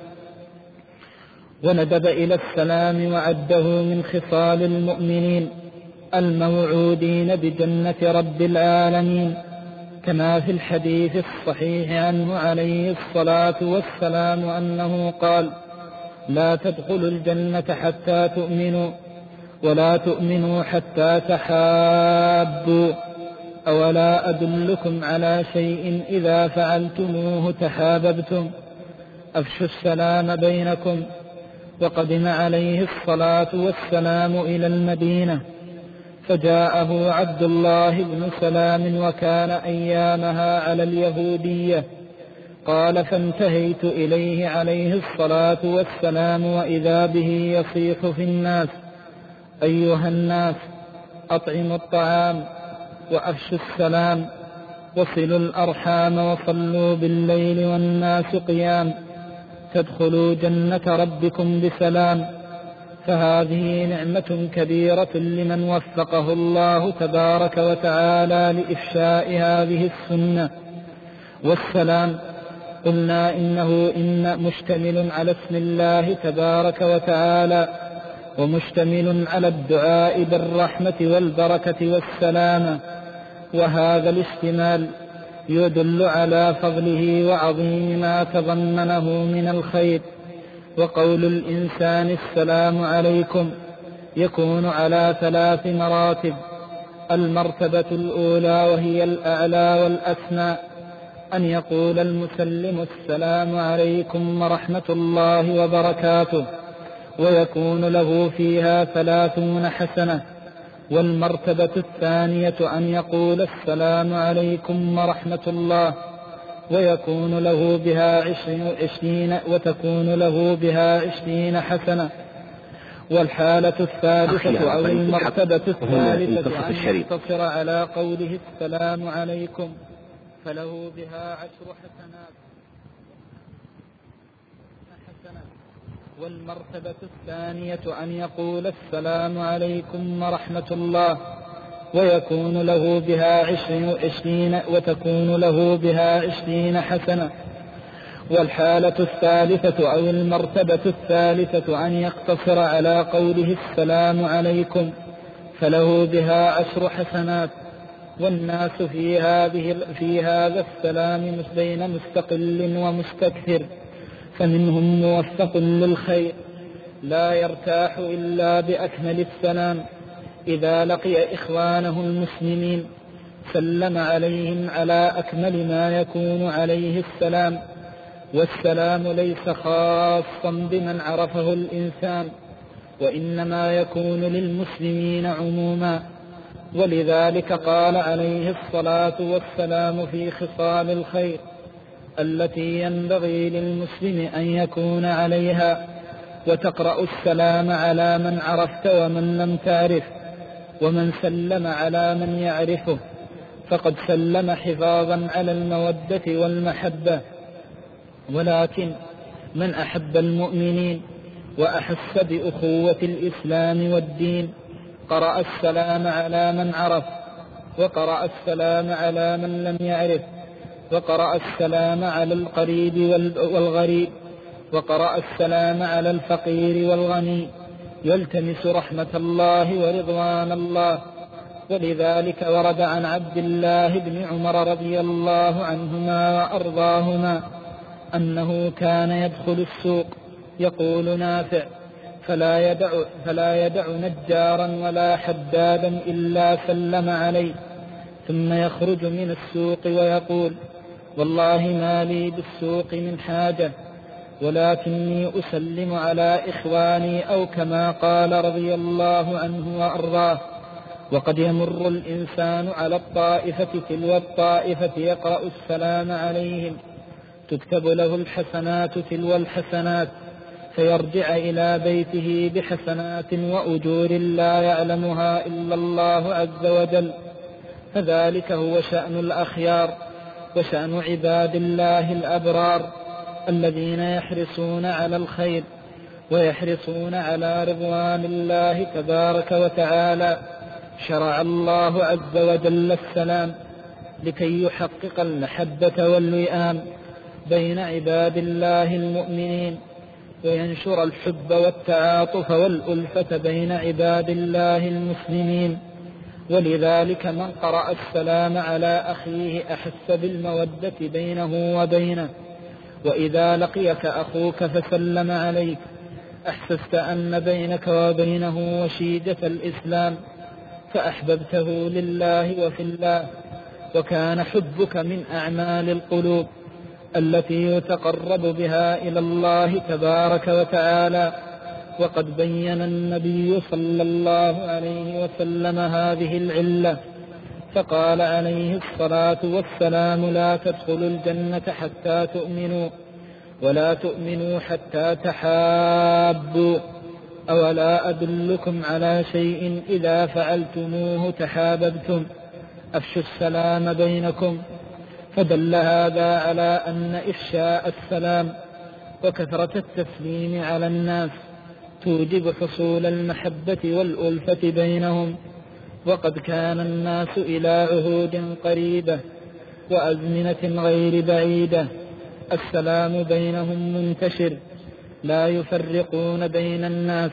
وندب إلى السلام وعده من خصال المؤمنين الموعودين بجنة رب العالمين، كما في الحديث الصحيح عنه عليه الصلاة والسلام أنه قال: لا تدخلوا الجنة حتى تؤمنوا، ولا تؤمنوا حتى تحابوا، أولا أدلكم على شيء إذا فعلتموه تحاببتم؟ أفشوا السلام بينكم. وقدم عليه الصلاة والسلام إلى المدينة، فجاءه عبد الله بن سلام وكان أيامها على اليهودية. قال: فانتهيت إليه عليه الصلاة والسلام وإذا به يصيح في الناس: أيها الناس، أطعموا الطعام وأفشوا السلام وصلوا الأرحام وصلوا بالليل والناس قيام، تدخلوا جنة ربكم بسلام. فهذه نعمة كبيرة لمن وفقه الله تبارك وتعالى لإفشاء هذه السنة. والسلام قلنا إنه إن مشتمل على اسم الله تبارك وتعالى، ومشتمل على الدعاء بالرحمة والبركة والسلامة، وهذا الاشتمال يدل على فضله وعظيم ما تضمنه من الخير. وقول الإنسان السلام عليكم يكون على ثلاث مراتب: المرتبة الأولى وهي الأعلى والأسمى، أن يقول المسلم: السلام عليكم ورحمة الله وبركاته، ويكون له فيها ثلاثون حسنة. والمرتبة الثانية أن يقول: السلام عليكم ورحمة الله، ويكون له بها عشرين وتكون له بها عشرين حسنة. والحالة الثالثة أو المرتبة الثالثة أن يقتصر على قوله السلام عليكم فله بها عشر حسنات. والمرتبة الثانية أن يقول السلام عليكم ورحمة الله ويكون له بها عشرين وتكون له بها عشرين حسنة. والحالة الثالثة أو المرتبة الثالثة أن يقتصر على قوله السلام عليكم فله بها عشر حسنات. والناس في هذه في هذا السلام بين مستقل ومستكثر، فمنهم موفق للخير لا يرتاح إلا بأكمل السلام إذا لقي إخوانه المسلمين سلم عليهم على أكمل ما يكون عليه السلام. والسلام ليس خاصا بمن عرفه الإنسان، وإنما يكون للمسلمين عموما. ولذلك قال عليه الصلاة والسلام في خصال الخير التي ينبغي للمسلم أن يكون عليها: وتقرأ السلام على من عرفت ومن لم تعرف، ومن سلم على من يعرفه فقد سلم حفاظا على المودة والمحبة. ولكن من أحب المؤمنين وأحس بأخوة الإسلام والدين قرأ السلام على من عرف، وقرأ السلام على من لم يعرف، وقرأ السلام على القريب والغريب، وقرأ السلام على الفقير والغني، يلتمس رحمة الله ورضوان الله. ولذلك ورد عن عبد الله بن عمر رضي الله عنهما وأرضاهما أنه كان يدخل السوق يقول نافع: فلا يدع, فلا يدع نجارا ولا حدادا إلا سلم عليه، ثم يخرج من السوق ويقول: والله ما لي بالسوق من حاجة، ولكني أسلم على إخواني، أو كما قال رضي الله عنه وأرضاه. وقد يمر الإنسان على الطائفة تلو الطائفة يقرأ السلام عليهم تكتب له الحسنات تلو الحسنات، فيرجع إلى بيته بحسنات وأجور لا يعلمها إلا الله عز وجل. فذلك هو شأن الأخيار وشأن عباد الله الأبرار الذين يحرصون على الخير ويحرصون على رضوان الله تبارك وتعالى. شرع الله عز وجل السلام لكي يحقق المحبة والوئام بين عباد الله المؤمنين، وينشر الحب والتعاطف والألفة بين عباد الله المسلمين. ولذلك من قرأ السلام على أخيه أحس بالمودة بينه وبينه. وإذا لقيك أخوك فسلم عليك أحسست أن بينك وبينه وشيدة الإسلام، فأحببته لله وفي الله. وكان حبك من أعمال القلوب التي يتقرب بها إلى الله تبارك وتعالى. وقد بين النبي صلى الله عليه وسلم هذه العلة، فقال عليه الصلاة والسلام: لا تدخلوا الجنة حتى تؤمنوا، ولا تؤمنوا حتى تحابوا، أولا أدلكم على شيء إذا فعلتموه تحاببتم، أفشوا السلام بينكم. فدل هذا على أن إفشاء السلام وكثرة التسليم على الناس توجب حصول المحبة والألفة بينهم. وقد كان الناس إلى عهود قريبة وأزمنة غير بعيدة السلام بينهم منتشر، لا يفرقون بين الناس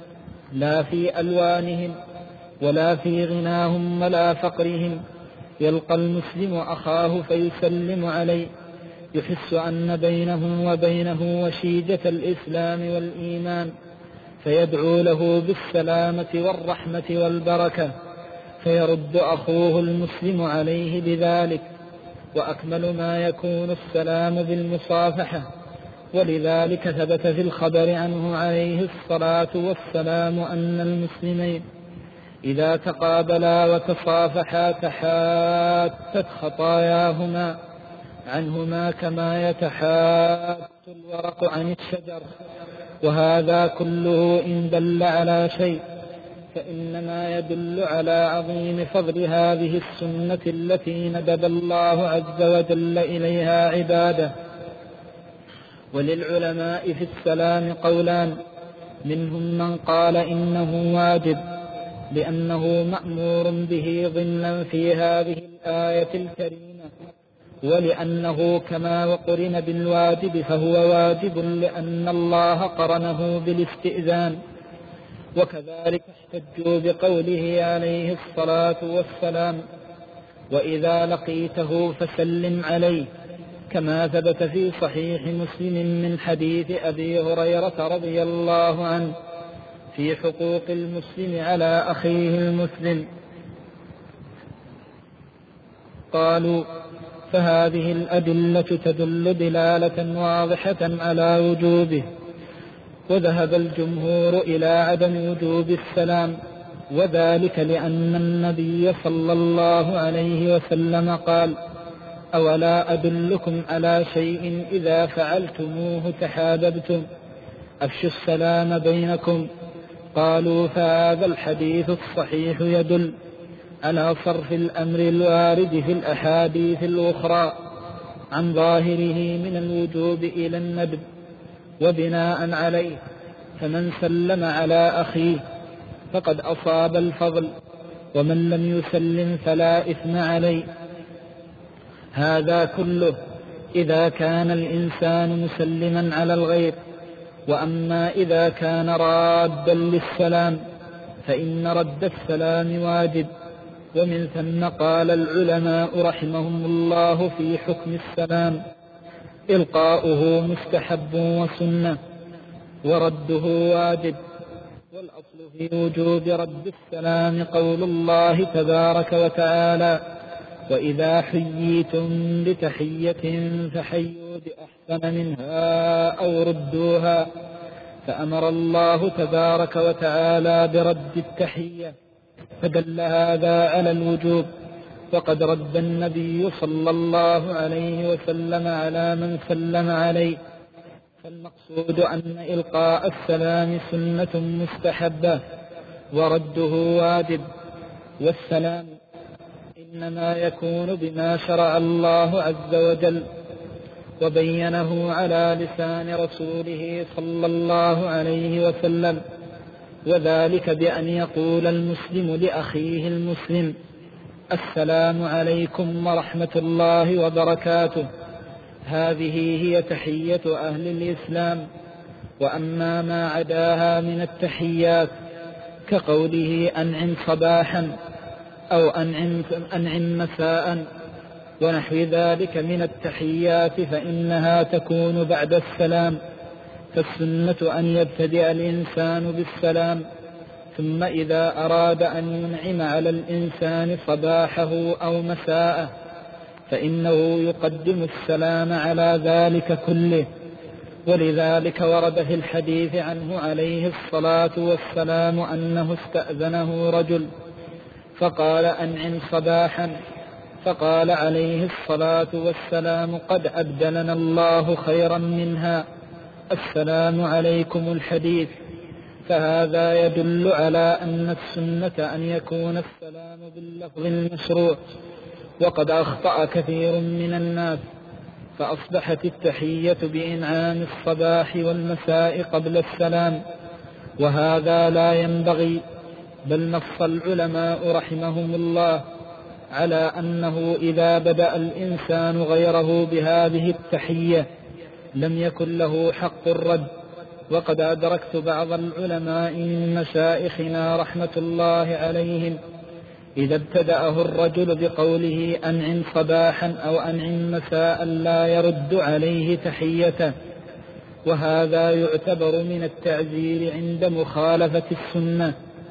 لا في ألوانهم ولا في غناهم ولا فقرهم. يلقى المسلم أخاه فيسلم عليه، يحس أن بينه وبينه وشيجة الإسلام والإيمان، فيدعو له بالسلامة والرحمة والبركة، فيرد أخوه المسلم عليه بذلك. وأكمل ما يكون السلام بالمصافحة، ولذلك ثبت في الخبر عنه عليه الصلاة والسلام أن المسلمين إذا تقابلا وتصافحا تحاتت خطاياهما، عنهما كما يتحات الورق عن الشجر. وهذا كله إن دل على شيء فإنما يدل على عظيم فضل هذه السنة التي ندب الله عز وجل إليها عباده. وللعلماء في السلام قولان، منهم من قال إنه واجب لأنه مأمور به ضمنا في هذه الآية الكريمة، ولأنه كما وقرن بالواجب فهو واجب لأن الله قرنه بالاستئذان. وكذلك احتجوا بقوله عليه الصلاة والسلام: وإذا لقيته فسلم عليه، كما ثبت في صحيح مسلم من حديث أبي هريرة رضي الله عنه في حقوق المسلم على أخيه المسلم. قالوا: فهذه الأدلة تدل دلالة واضحة على وجوبه. وذهب الجمهور إلى عدم وجوب السلام، وذلك لأن النبي صلى الله عليه وسلم قال: أولا أدلكم على شيء إذا فعلتموه تحاببتم، أفشوا السلام بينكم. قالوا: فهذا الحديث الصحيح يدل على صرف الأمر الوارد في الأحاديث الأخرى عن ظاهره من الوجوب إلى الندب. وبناء عليه فمن سلم على أخيه فقد أصاب الفضل، ومن لم يسلم فلا إثم عليه. هذا كله إذا كان الإنسان مسلما على الغير. وأما إذا كان رادا للسلام فإن رد السلام واجب. ومن ثم قال العلماء رحمهم الله في حكم السلام: إلقاؤه مستحب وسنة، ورده واجب. والأصل في وجوب رد السلام قول الله تبارك وتعالى: وإذا حييتم بتحية فحيوا بأحسن منها أو ردوها. فأمر الله تبارك وتعالى برد التحية، فدل هذا على الوجوب. وقد رد النبي صلى الله عليه وسلم على من سلم عليه. فالمقصود أن إلقاء السلام سنة مستحبة ورده واجب. والسلام إنما يكون بما شرع الله عز وجل وبينه على لسان رسوله صلى الله عليه وسلم، وذلك بأن يقول المسلم لأخيه المسلم: السلام عليكم ورحمة الله وبركاته. هذه هي تحية أهل الإسلام. وأما ما عداها من التحيات كقوله أنعم صباحا أو أنعم, أنعم مساء ونحو ذلك من التحيات فإنها تكون بعد السلام. فالسنة أن يبتدئ الإنسان بالسلام، ثم إذا أراد أن ينعم على الإنسان صباحه أو مساءه فإنه يقدم السلام على ذلك كله. ولذلك ورد في الحديث عنه عليه الصلاة والسلام أنه استأذنه رجل فقال: أنعم صباحا. فقال عليه الصلاة والسلام: قد أبدلنا الله خيرا منها، السلام عليكم الحديث. فهذا يدل على أن السنة أن يكون السلام باللفظ المشروع. وقد أخطأ كثير من الناس فأصبحت التحية بإنعام الصباح والمساء قبل السلام، وهذا لا ينبغي. بل نص العلماء رحمهم الله على أنه إذا بدأ الإنسان غيره بهذه التحية لم يكن له حق الرد. وقد أدركت بعض العلماء من مشائخنا رحمة الله عليهم إذا ابتدأه الرجل بقوله أنعم صباحا أو أنعم مساء لا يرد عليه تحيته، وهذا يعتبر من التعزير عند مخالفة السنة،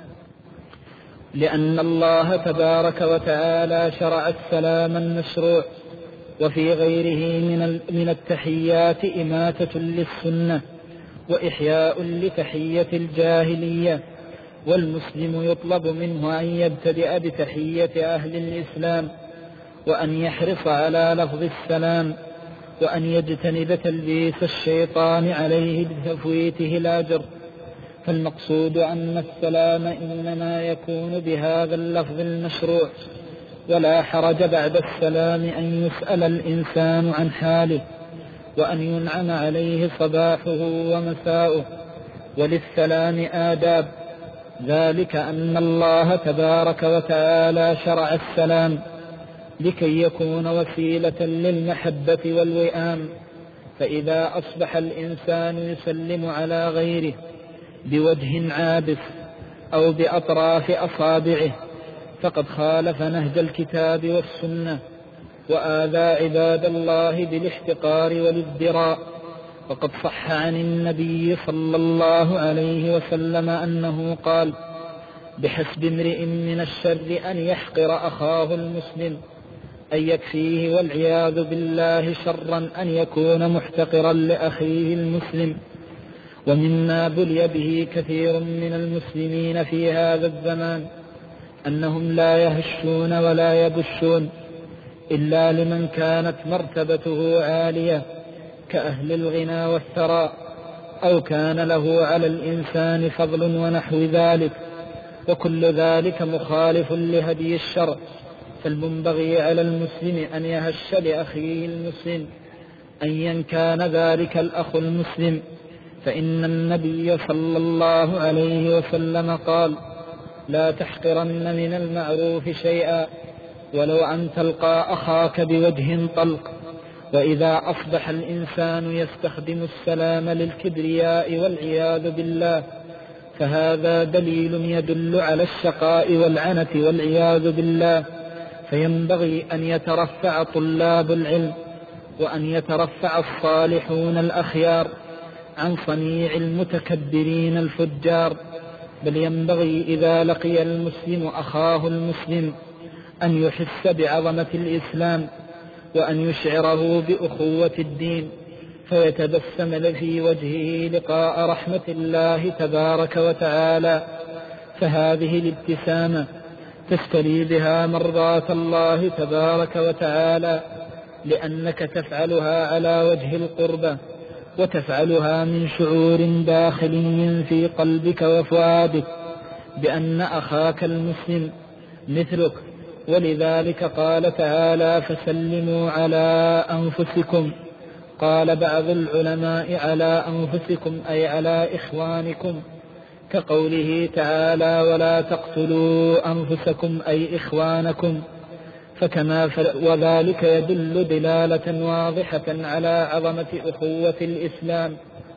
لأن الله تبارك وتعالى شرع السلام المشروع. وفي غيره من التحيات إماتة للسنة وإحياء لتحية الجاهلية. والمسلم يطلب منه أن يبتدئ بتحية أهل الإسلام وأن يحرص على لفظ السلام، وأن يجتنب تلبيس الشيطان عليه بتفويته الأجر. فالمقصود أن السلام إنما يكون بهذا اللفظ المشروع، ولا حرج بعد السلام أن يسأل الإنسان عن حاله، وأن ينعم عليه صباحه ومساؤه. وللسلام آداب، ذلك أن الله تبارك وتعالى شرع السلام لكي يكون وسيلة للمحبة والوئام. فإذا أصبح الإنسان يسلم على غيره بوجه عابس أو بأطراف أصابعه فقد خالف نهج الكتاب والسنة، وآذى عباد الله بالاحتقار والازدراء. وقد صح عن النبي صلى الله عليه وسلم أنه قال: بحسب امرئ من الشر أن يحقر أخاه المسلم، أن يكفيه والعياذ بالله شرا أن يكون محتقرا لأخيه المسلم. ومما بلي به كثير من المسلمين في هذا الزمان أنهم لا يهشون ولا يبشون إلا لمن كانت مرتبته عالية كأهل الغنى والثراء، أو كان له على الإنسان فضل ونحو ذلك، وكل ذلك مخالف لهدي الشرع. فالمنبغي على المسلم أن يهش لأخيه المسلم أيا كان ذلك الأخ المسلم، فإن النبي صلى الله عليه وسلم قال: لا تحقرن من المعروف شيئا ولو أن تلقى أخاك بوجه طلق. وإذا أصبح الإنسان يستخدم السلام للكبرياء والعياذ بالله فهذا دليل يدل على الشقاء والعنة والعياذ بالله. فينبغي أن يترفع طلاب العلم وأن يترفع الصالحون الأخيار عن صنيع المتكبرين الفجار، بل ينبغي إذا لقي المسلم أخاه المسلم أن يحس بعظمة الإسلام وأن يشعره بأخوة الدين، فيتبسم في وجهه لقاء رحمة الله تبارك وتعالى. فهذه الابتسامة تشتري بها مرضاة الله تبارك وتعالى، لأنك تفعلها على وجه القربة، وتفعلها من شعور داخلي في قلبك وفؤادك بأن أخاك المسلم مثلك. ولذلك قال تعالى: فسلموا على أنفسكم. قال بعض العلماء: على أنفسكم أي على إخوانكم، كقوله تعالى: ولا تقتلوا أنفسكم أي إخوانكم. فكما وذلك يدل دلالة واضحة على عظمة أخوة الإسلام،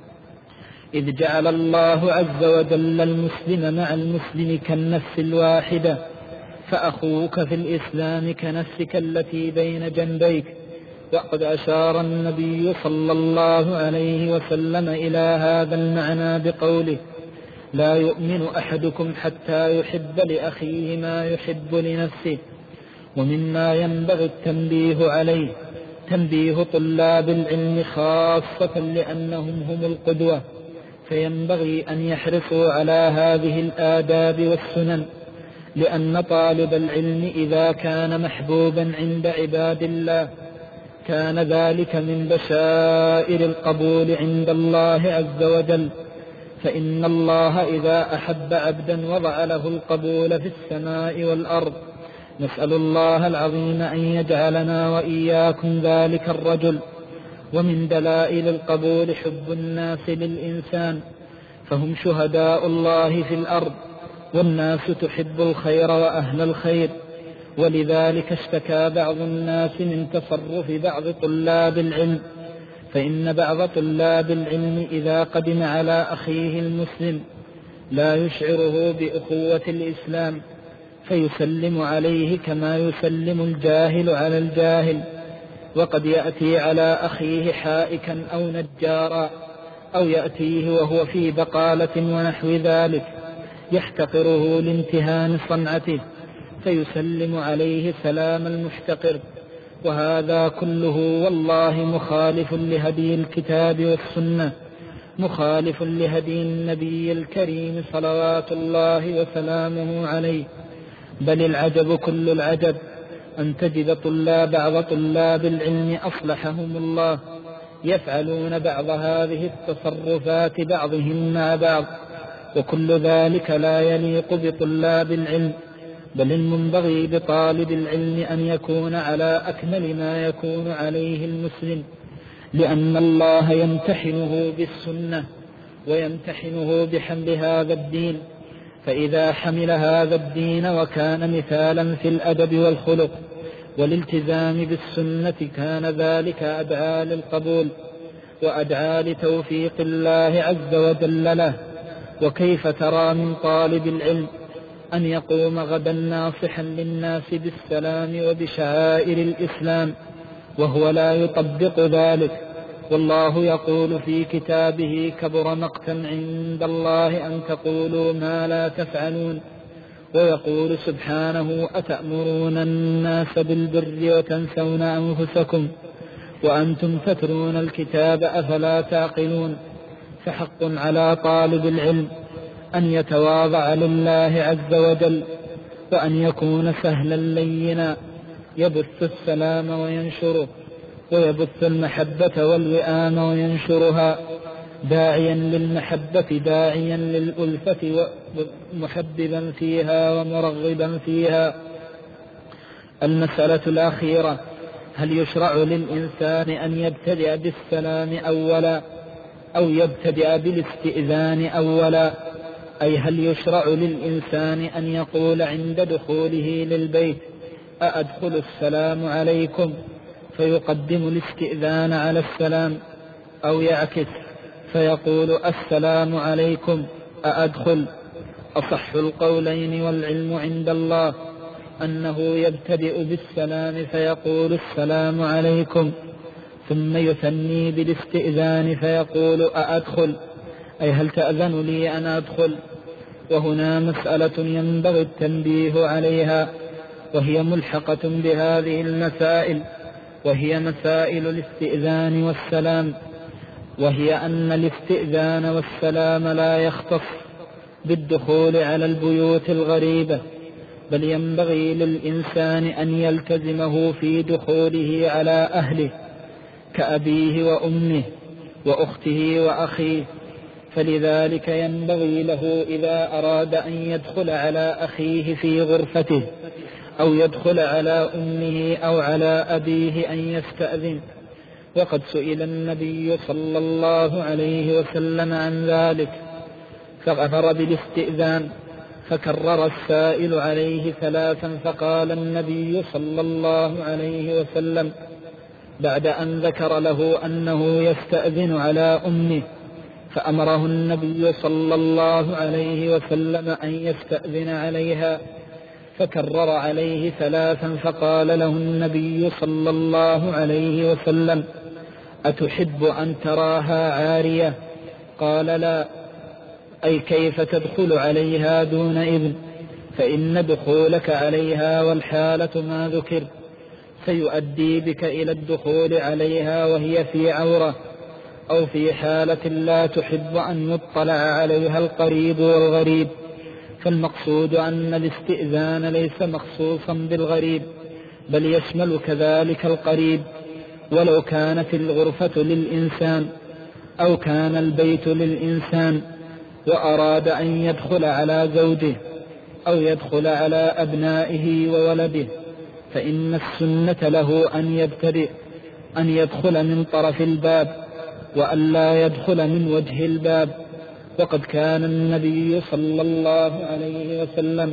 إذ جعل الله عز وجل المسلم مع المسلم كالنفس الواحدة، فأخوك في الإسلام كنفسك التي بين جنبيك. وقد أشار النبي صلى الله عليه وسلم إلى هذا المعنى بقوله: لا يؤمن أحدكم حتى يحب لأخيه ما يحب لنفسه. ومما ينبغي التنبيه عليه تنبيه طلاب العلم خاصة لأنهم هم القدوة، فينبغي أن يحرصوا على هذه الآداب والسنن، لأن طالب العلم إذا كان محبوبا عند عباد الله كان ذلك من بشائر القبول عند الله عز وجل. فإن الله إذا أحب عبدا وضع له القبول في السماء والأرض. نسأل الله العظيم أن يجعلنا وإياكم ذلك الرجل. ومن دلائل القبول حب الناس للإنسان، فهم شهداء الله في الأرض، والناس تحب الخير وأهل الخير. ولذلك اشتكى بعض الناس من تصرف بعض طلاب العلم، فإن بعض طلاب العلم إذا قدم على أخيه المسلم لا يشعره بأخوة الإسلام، فيسلم عليه كما يسلم الجاهل على الجاهل، وقد يأتي على أخيه حائكا أو نجارا، أو يأتيه وهو في بقالة ونحو ذلك يحتقره لامتهان صنعته فيسلم عليه سلام المحتقر. وهذا كله والله مخالف لهدي الكتاب والسنة، مخالف لهدي النبي الكريم صلوات الله وسلامه عليه. بل العجب كل العجب أن تجد طلاب بعض طلاب العلم أصلحهم الله يفعلون بعض هذه التصرفات بعضهم مع بعض، وكل ذلك لا يليق بطلاب العلم، بل المنبغي بطالب العلم أن يكون على أكمل ما يكون عليه المسلم، لأن الله يمتحنه بالسنة ويمتحنه بحمل هذا الدين، فإذا حمل هذا الدين وكان مثالا في الأدب والخلق والالتزام بالسنة كان ذلك أدعى للقبول وأدعى لتوفيق الله عز وجل له. وكيف ترى من طالب العلم أن يقوم غدا ناصحا للناس بالسلام وبشعائر الإسلام وهو لا يطبق ذلك؟ والله يقول في كتابه: كبر مقتا عند الله أن تقولوا ما لا تفعلون. ويقول سبحانه: أتأمرون الناس بالبر وتنسون أنفسكم وأنتم تتلون الكتاب أفلا تعقلون. فحق على طالب العلم أن يتواضع لله عز وجل، وأن يكون سهلا لينا يبث السلام وينشره، ويبث المحبة والوئام وينشرها، داعيا للمحبة داعيا للألفة ومحببا فيها ومرغبا فيها. المسألة الأخيرة: هل يشرع للإنسان أن يبتدئ بالسلام أولا أو يبتدئ بالاستئذان أولا؟ أي هل يشرع للإنسان أن يقول عند دخوله للبيت: أأدخل السلام عليكم، فيقدم الاستئذان على السلام، أو يعكس فيقول السلام عليكم أأدخل؟ أصح القولين والعلم عند الله أنه يبتدئ بالسلام فيقول السلام عليكم، ثم يثني بالاستئذان فيقول أأدخل، أي هل تأذن لي أن أدخل؟ وهنا مسألة ينبغي التنبيه عليها، وهي ملحقة بهذه المسائل، وهي مسائل الاستئذان والسلام، وهي أن الاستئذان والسلام لا يختص بالدخول على البيوت الغريبة، بل ينبغي للإنسان أن يلتزمه في دخوله على أهله كأبيه وأمه وأخته وأخيه. فلذلك ينبغي له إذا أراد أن يدخل على أخيه في غرفته أو يدخل على أمه أو على أبيه أن يستأذن. وقد سئل النبي صلى الله عليه وسلم عن ذلك فأمر بالاستئذان، فكرر السائل عليه ثلاثا، فقال النبي صلى الله عليه وسلم بعد أن ذكر له أنه يستأذن على أمه، فأمره النبي صلى الله عليه وسلم أن يستأذن عليها، فكرر عليه ثلاثا، فقال له النبي صلى الله عليه وسلم أتحب أن تراها عارية؟ قال لا، أي كيف تدخل عليها دون إذن؟ فإن دخولك عليها والحالة ما ذكر سيؤدي بك إلى الدخول عليها وهي في عورة أو في حالة لا تحب أن يطلع عليها القريب والغريب. فالمقصود أن الاستئذان ليس مخصوصا بالغريب، بل يشمل كذلك القريب، ولو كانت الغرفة للإنسان أو كان البيت للإنسان وأراد أن يدخل على زوجه أو يدخل على أبنائه وولده، فإن السنة له أن يبتدئ أن يدخل من طرف الباب وأن لا يدخل من وجه الباب. وقد كان النبي صلى الله عليه وسلم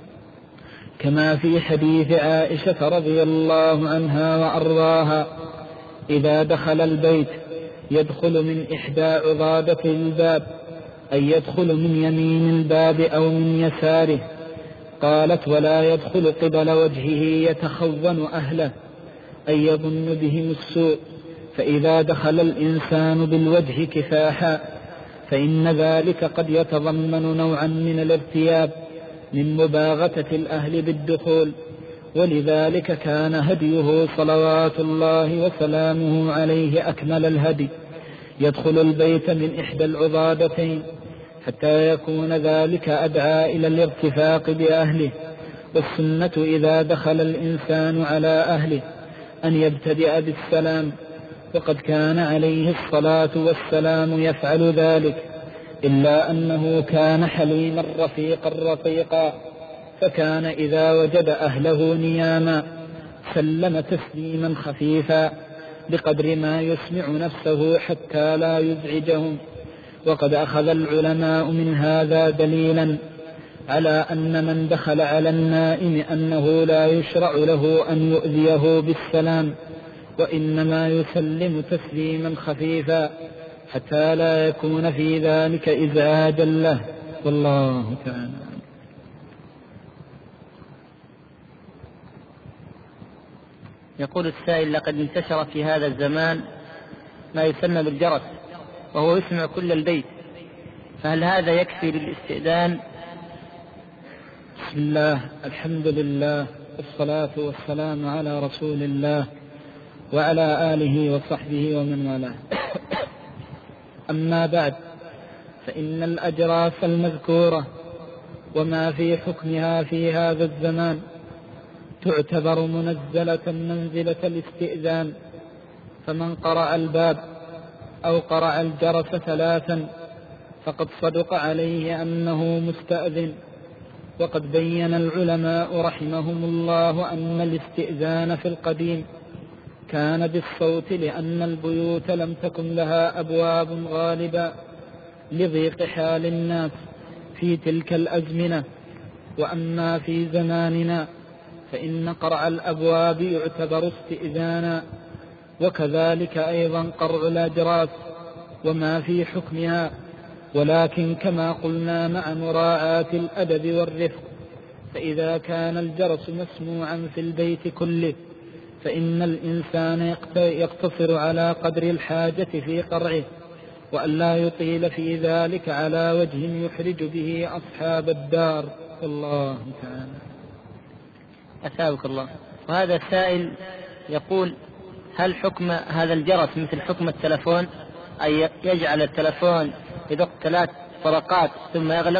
كما في حديث عائشة رضي الله عنها وأرضاها إذا دخل البيت يدخل من إحدى عضادتي الباب، أي يدخل من يمين الباب أو من يساره. قالت ولا يدخل قبل وجهه يتخون أهله، أي يظن بهم السوء. فإذا دخل الإنسان بالوجه كفاحا فإن ذلك قد يتضمن نوعا من الارتياب من مباغتة الأهل بالدخول، ولذلك كان هديه صلوات الله وسلامه عليه أكمل الهدي، يدخل البيت من إحدى العضادتين حتى يكون ذلك أدعى إلى الارتفاق بأهله والسنة إذا دخل الإنسان على أهله أن يبتدئ بالسلام، وقد كان عليه الصلاة والسلام يفعل ذلك، إلا أنه كان حليما رفيقا رقيقا، فكان إذا وجد أهله نياما سلم تسليما خفيفا بقدر ما يسمع نفسه حتى لا يزعجهم. وقد أخذ العلماء من هذا دليلا على أن من دخل على النائم أنه لا يشرع له أن يؤذيه بالسلام، وإنما يسلم تسليما خفيفا حتى لا يكون في ذلك إزعاجا له، والله تعالى. يقول السائل: لقد انتشر في هذا الزمان ما يسمى بالجرس وهو يسمع كل البيت، فهل هذا يكفي للاستئذان؟ بسم الله، الحمد لله، والصلاة والسلام على رسول الله وعلى آله وصحبه ومن والاه. أما بعد، فإن الأجراس المذكورة وما في حكمها في هذا الزمان تعتبر منزلة منزلة الاستئذان، فمن قرع الباب أو قرع الجرس ثلاثا فقد صدق عليه أنه مستأذن. وقد بين العلماء رحمهم الله أن الاستئذان في القديم كان بالصوت، لأن البيوت لم تكن لها أبواب غالبا لضيق حال الناس في تلك الأزمنة. وأما في زماننا فإن قرع الأبواب يعتبر استئذانا، وكذلك أيضا قرع الأجراس وما في حكمها، ولكن كما قلنا مع مراعاة الأدب والرفق. فإذا كان الجرس مسموعا في البيت كله فإن الإنسان يقتصر على قدر الحاجة في قرعه، وألا يطيل في ذلك على وجه يحرج به أصحاب الدار، والله تعالى. أثابك الله. وهذا السائل يقول: هل حكم هذا الجرس مثل حكم التلفون، أي يجعل التلفون يدق ثلاث طرقات ثم يغلق؟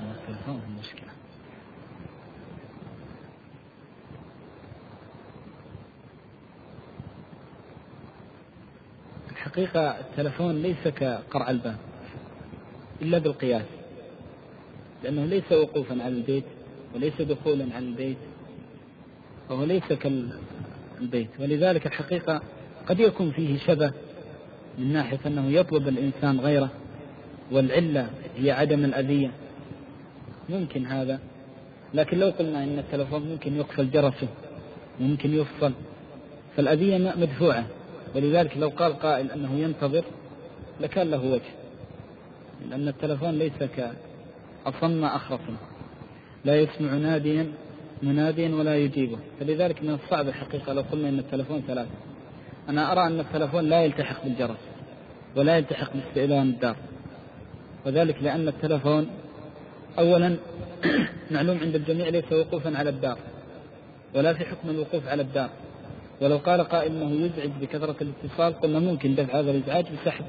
الحقيقة التلفون ليس كقرع الباب إلا بالقياس، لأنه ليس وقوفا على البيت وليس دخولا على البيت، وهو ليس كالبيت. ولذلك الحقيقة قد يكون فيه شبه من ناحية أنه يطلب الإنسان غيره، والعلة هي عدم الأذية، ممكن هذا. لكن لو قلنا إن التلفون ممكن يقفل جرسه ممكن يفصل، فالأذية مدفوعة. ولذلك لو قال قائل أنه ينتظر لكان له وجه، لأن التلفون ليس كأصم أخرس لا يسمع ناديا مناديا ولا يجيبه. فلذلك من الصعب الحقيقة لو قلنا إن التلفون ثلاثة. أنا أرى أن التلفون لا يلتحق بالجرس ولا يلتحق باستئذان الدار، وذلك لأن التلفون أولا معلوم عند الجميع ليس وقوفا على الدار ولا في حكم الوقوف على الدار. ولو قال قائل أنه يزعج بكثرة الاتصال قلنا ممكن دفع هذا الإزعاج بسحب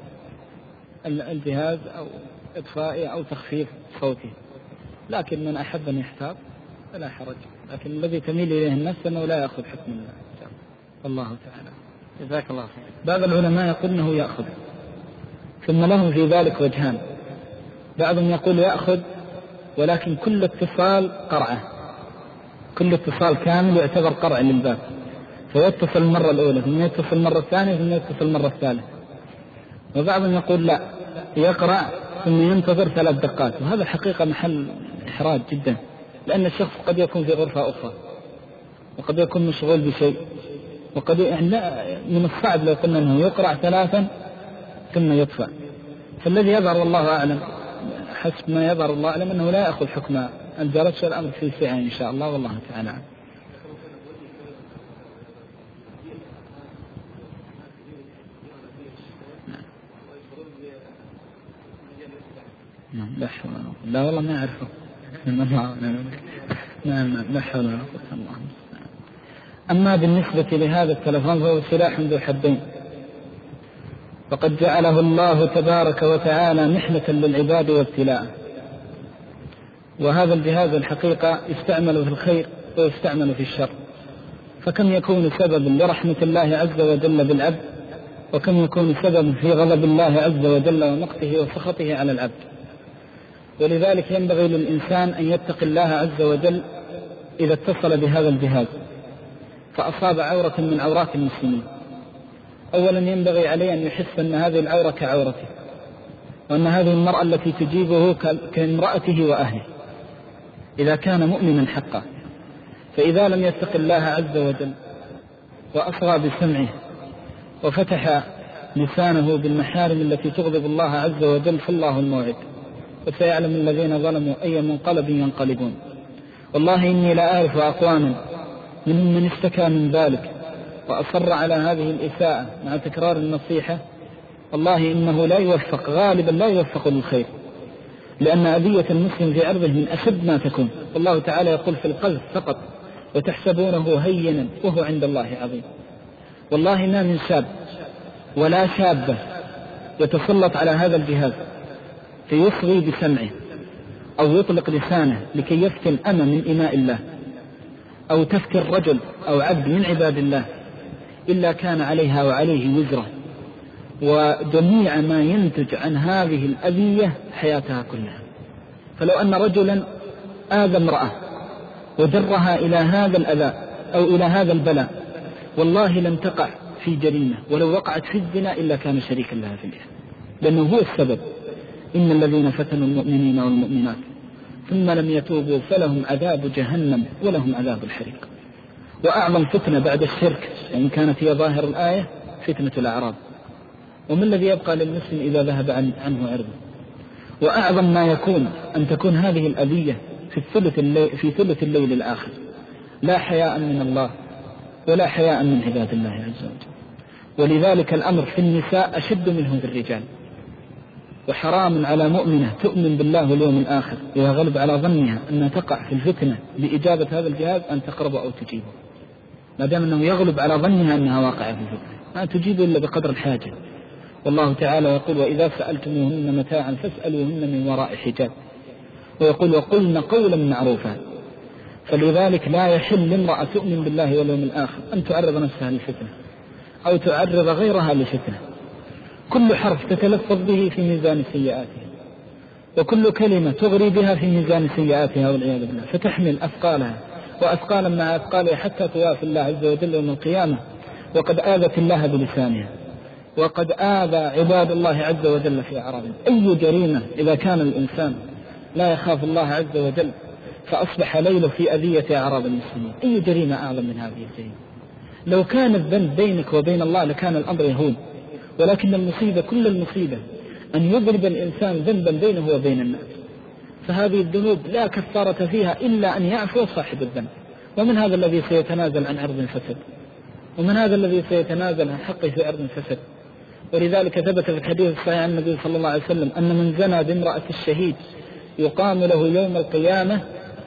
الجهاز أو إطفائه أو تخفيف صوته، لكن من أحب أن يحتاط فلا حرج. لكن الذي تميل إليه النفس أنه لا يأخذ حكم الله. الله تعالى. جزاك الله خير. بعض العلماء يقول أنه يأخذ، ثم لهم في ذلك وجهان. بعضهم يقول يأخذ ولكن كل اتصال قرعة، كل اتصال كامل يعتبر قرع للباب، فيتصل المرة الأولى ثم يتصل المرة الثانية ثم يتصل المرة الثالثة. وبعضهم يقول لا، يقرع ثم ينتظر ثلاث دقات، وهذا حقيقة محل إحراج جدا، لأن الشخص قد يكون في غرفة أخرى وقد يكون مشغول بشيء، وقد يعني من الصعب لو قلنا أنه يقرع ثلاثا ثم يطفأ. فالذي يظهر والله أعلم، حسب ما يظهر الله أعلم، أنه لا يأخذ حكم الجرس، والأمر في سعة إن شاء الله، والله تعالى. لا حول ولا قوة. لا والله ما أعرفه. نعم لا حول ولا قوة إلا بالله. أما بالنسبة لهذا التلفون فهو سلاح ذو حدين، فقد جعله الله تبارك وتعالى محنة للعباد وابتلاء. وهذا الجهاز الحقيقة يستعمل في الخير ويستعمل في الشر، فكم يكون سببا لرحمة الله عز وجل بالعبد، وكم يكون سببا في غضب الله عز وجل ومقته وسخطه على العبد. ولذلك ينبغي للإنسان أن يتقي الله عز وجل إذا اتصل بهذا الجهاز فأصاب عورة من عورات المسلمين. أولا ينبغي عليه أن يحس أن هذه العورة كعورته، وأن هذه المرأة التي تجيبه كامرأته وأهله إذا كان مؤمنا حقا. فإذا لم يتق الله عز وجل وأصغى بسمعه وفتح لسانه بالمحارم التي تغضب الله عز وجل فالله الموعد، وسيعلم الذين ظلموا أي منقلب ينقلبون. والله إني لا أعرف أقواما منهم من اشتكى من ذلك وأصر على هذه الإساءة مع تكرار النصيحة، والله إنه لا يوفق، غالبا لا يوفق للخير، لأن أذية المسلم في عرضه من أشد ما تكون. والله تعالى يقول في القذف فقط وتحسبونه هينا وهو عند الله عظيم. والله ما من شاب ولا شابة يتسلط على هذا الجهاز فيصغي بسمعه أو يطلق لسانه لكي يفتن أمة من إماء الله أو تفتن رجل أو عبد من عباد الله إلا كان عليها وعليه وزره وجميع ما ينتج عن هذه الأذية حياتها كلها. فلو أن رجلا آذى امرأة وجرها إلى هذا الأذى أو إلى هذا البلاء، والله لن تقع في جريمة ولو وقعت في الزنا إلا كان شريكا لها في الإثم، لأنه هو السبب. إن الذين فتنوا المؤمنين والمؤمنات ثم لم يتوبوا فلهم عذاب جهنم ولهم عذاب الحريق. وأعظم فتنة بعد الشرك وإن كانت هي ظاهر الآية فتنة الأعراض، وما الذي يبقى للمسلم إذا ذهب عنه عرضه؟ وأعظم ما يكون أن تكون هذه الأذية في الثلث الليل, في ثلث الليل الآخر، لا حياء من الله ولا حياء من عباد الله عز وجل. ولذلك الأمر في النساء أشد منه في الرجال. وحرام على مؤمنة تؤمن بالله واليوم الآخر إذا غلب على ظنها أن تقع في الفتنة بإجابة هذا الجهاز أن تقرب أو تجيبه، ما دام أنه يغلب على ظنها أنها واقعة في الفتنة، ما تجيب إلا بقدر الحاجة. والله تعالى يقول وإذا سألتموهن متاعا فاسألوهن من وراء حجاب، ويقول وقلن قولا معروفا. فلذلك لا يحل لامرأة تؤمن بالله واليوم الآخر أن تعرض نفسها للفتنة أو تعرض غيرها لفتنة. كل حرف تتلفظ به في ميزان سيئاتها، وكل كلمة تغري بها في ميزان سيئاتها والعياذ بالله، فتحمل أثقالها وأثقالا مع أثقالها حتى توافي الله عز وجل يوم القيامة وقد آذت الله بلسانها، وقد آذى عباد الله عز وجل في أعراضهم. أي جريمة إذا كان الإنسان لا يخاف الله عز وجل فأصبح ليله في أذية أعراض المسلمين، أي جريمة أعظم من هذه الجريمة؟ لو كان الذنب بينك وبين الله لكان الأمر يهون، ولكن المصيبة كل المصيبة أن يضرب الإنسان ذنبا بينه وبين الناس، فهذه الذنوب لا كفارة فيها إلا أن يعفو صاحب الذنب. ومن هذا الذي سيتنازل عن عرض فسد؟ ومن هذا الذي سيتنازل عن حقه في عرض فسد؟ ولذلك ثبت في الحديث الصحيح عن النبي صلى الله عليه وسلم أن من زنى بامرأة الشهيد يقام له يوم القيامة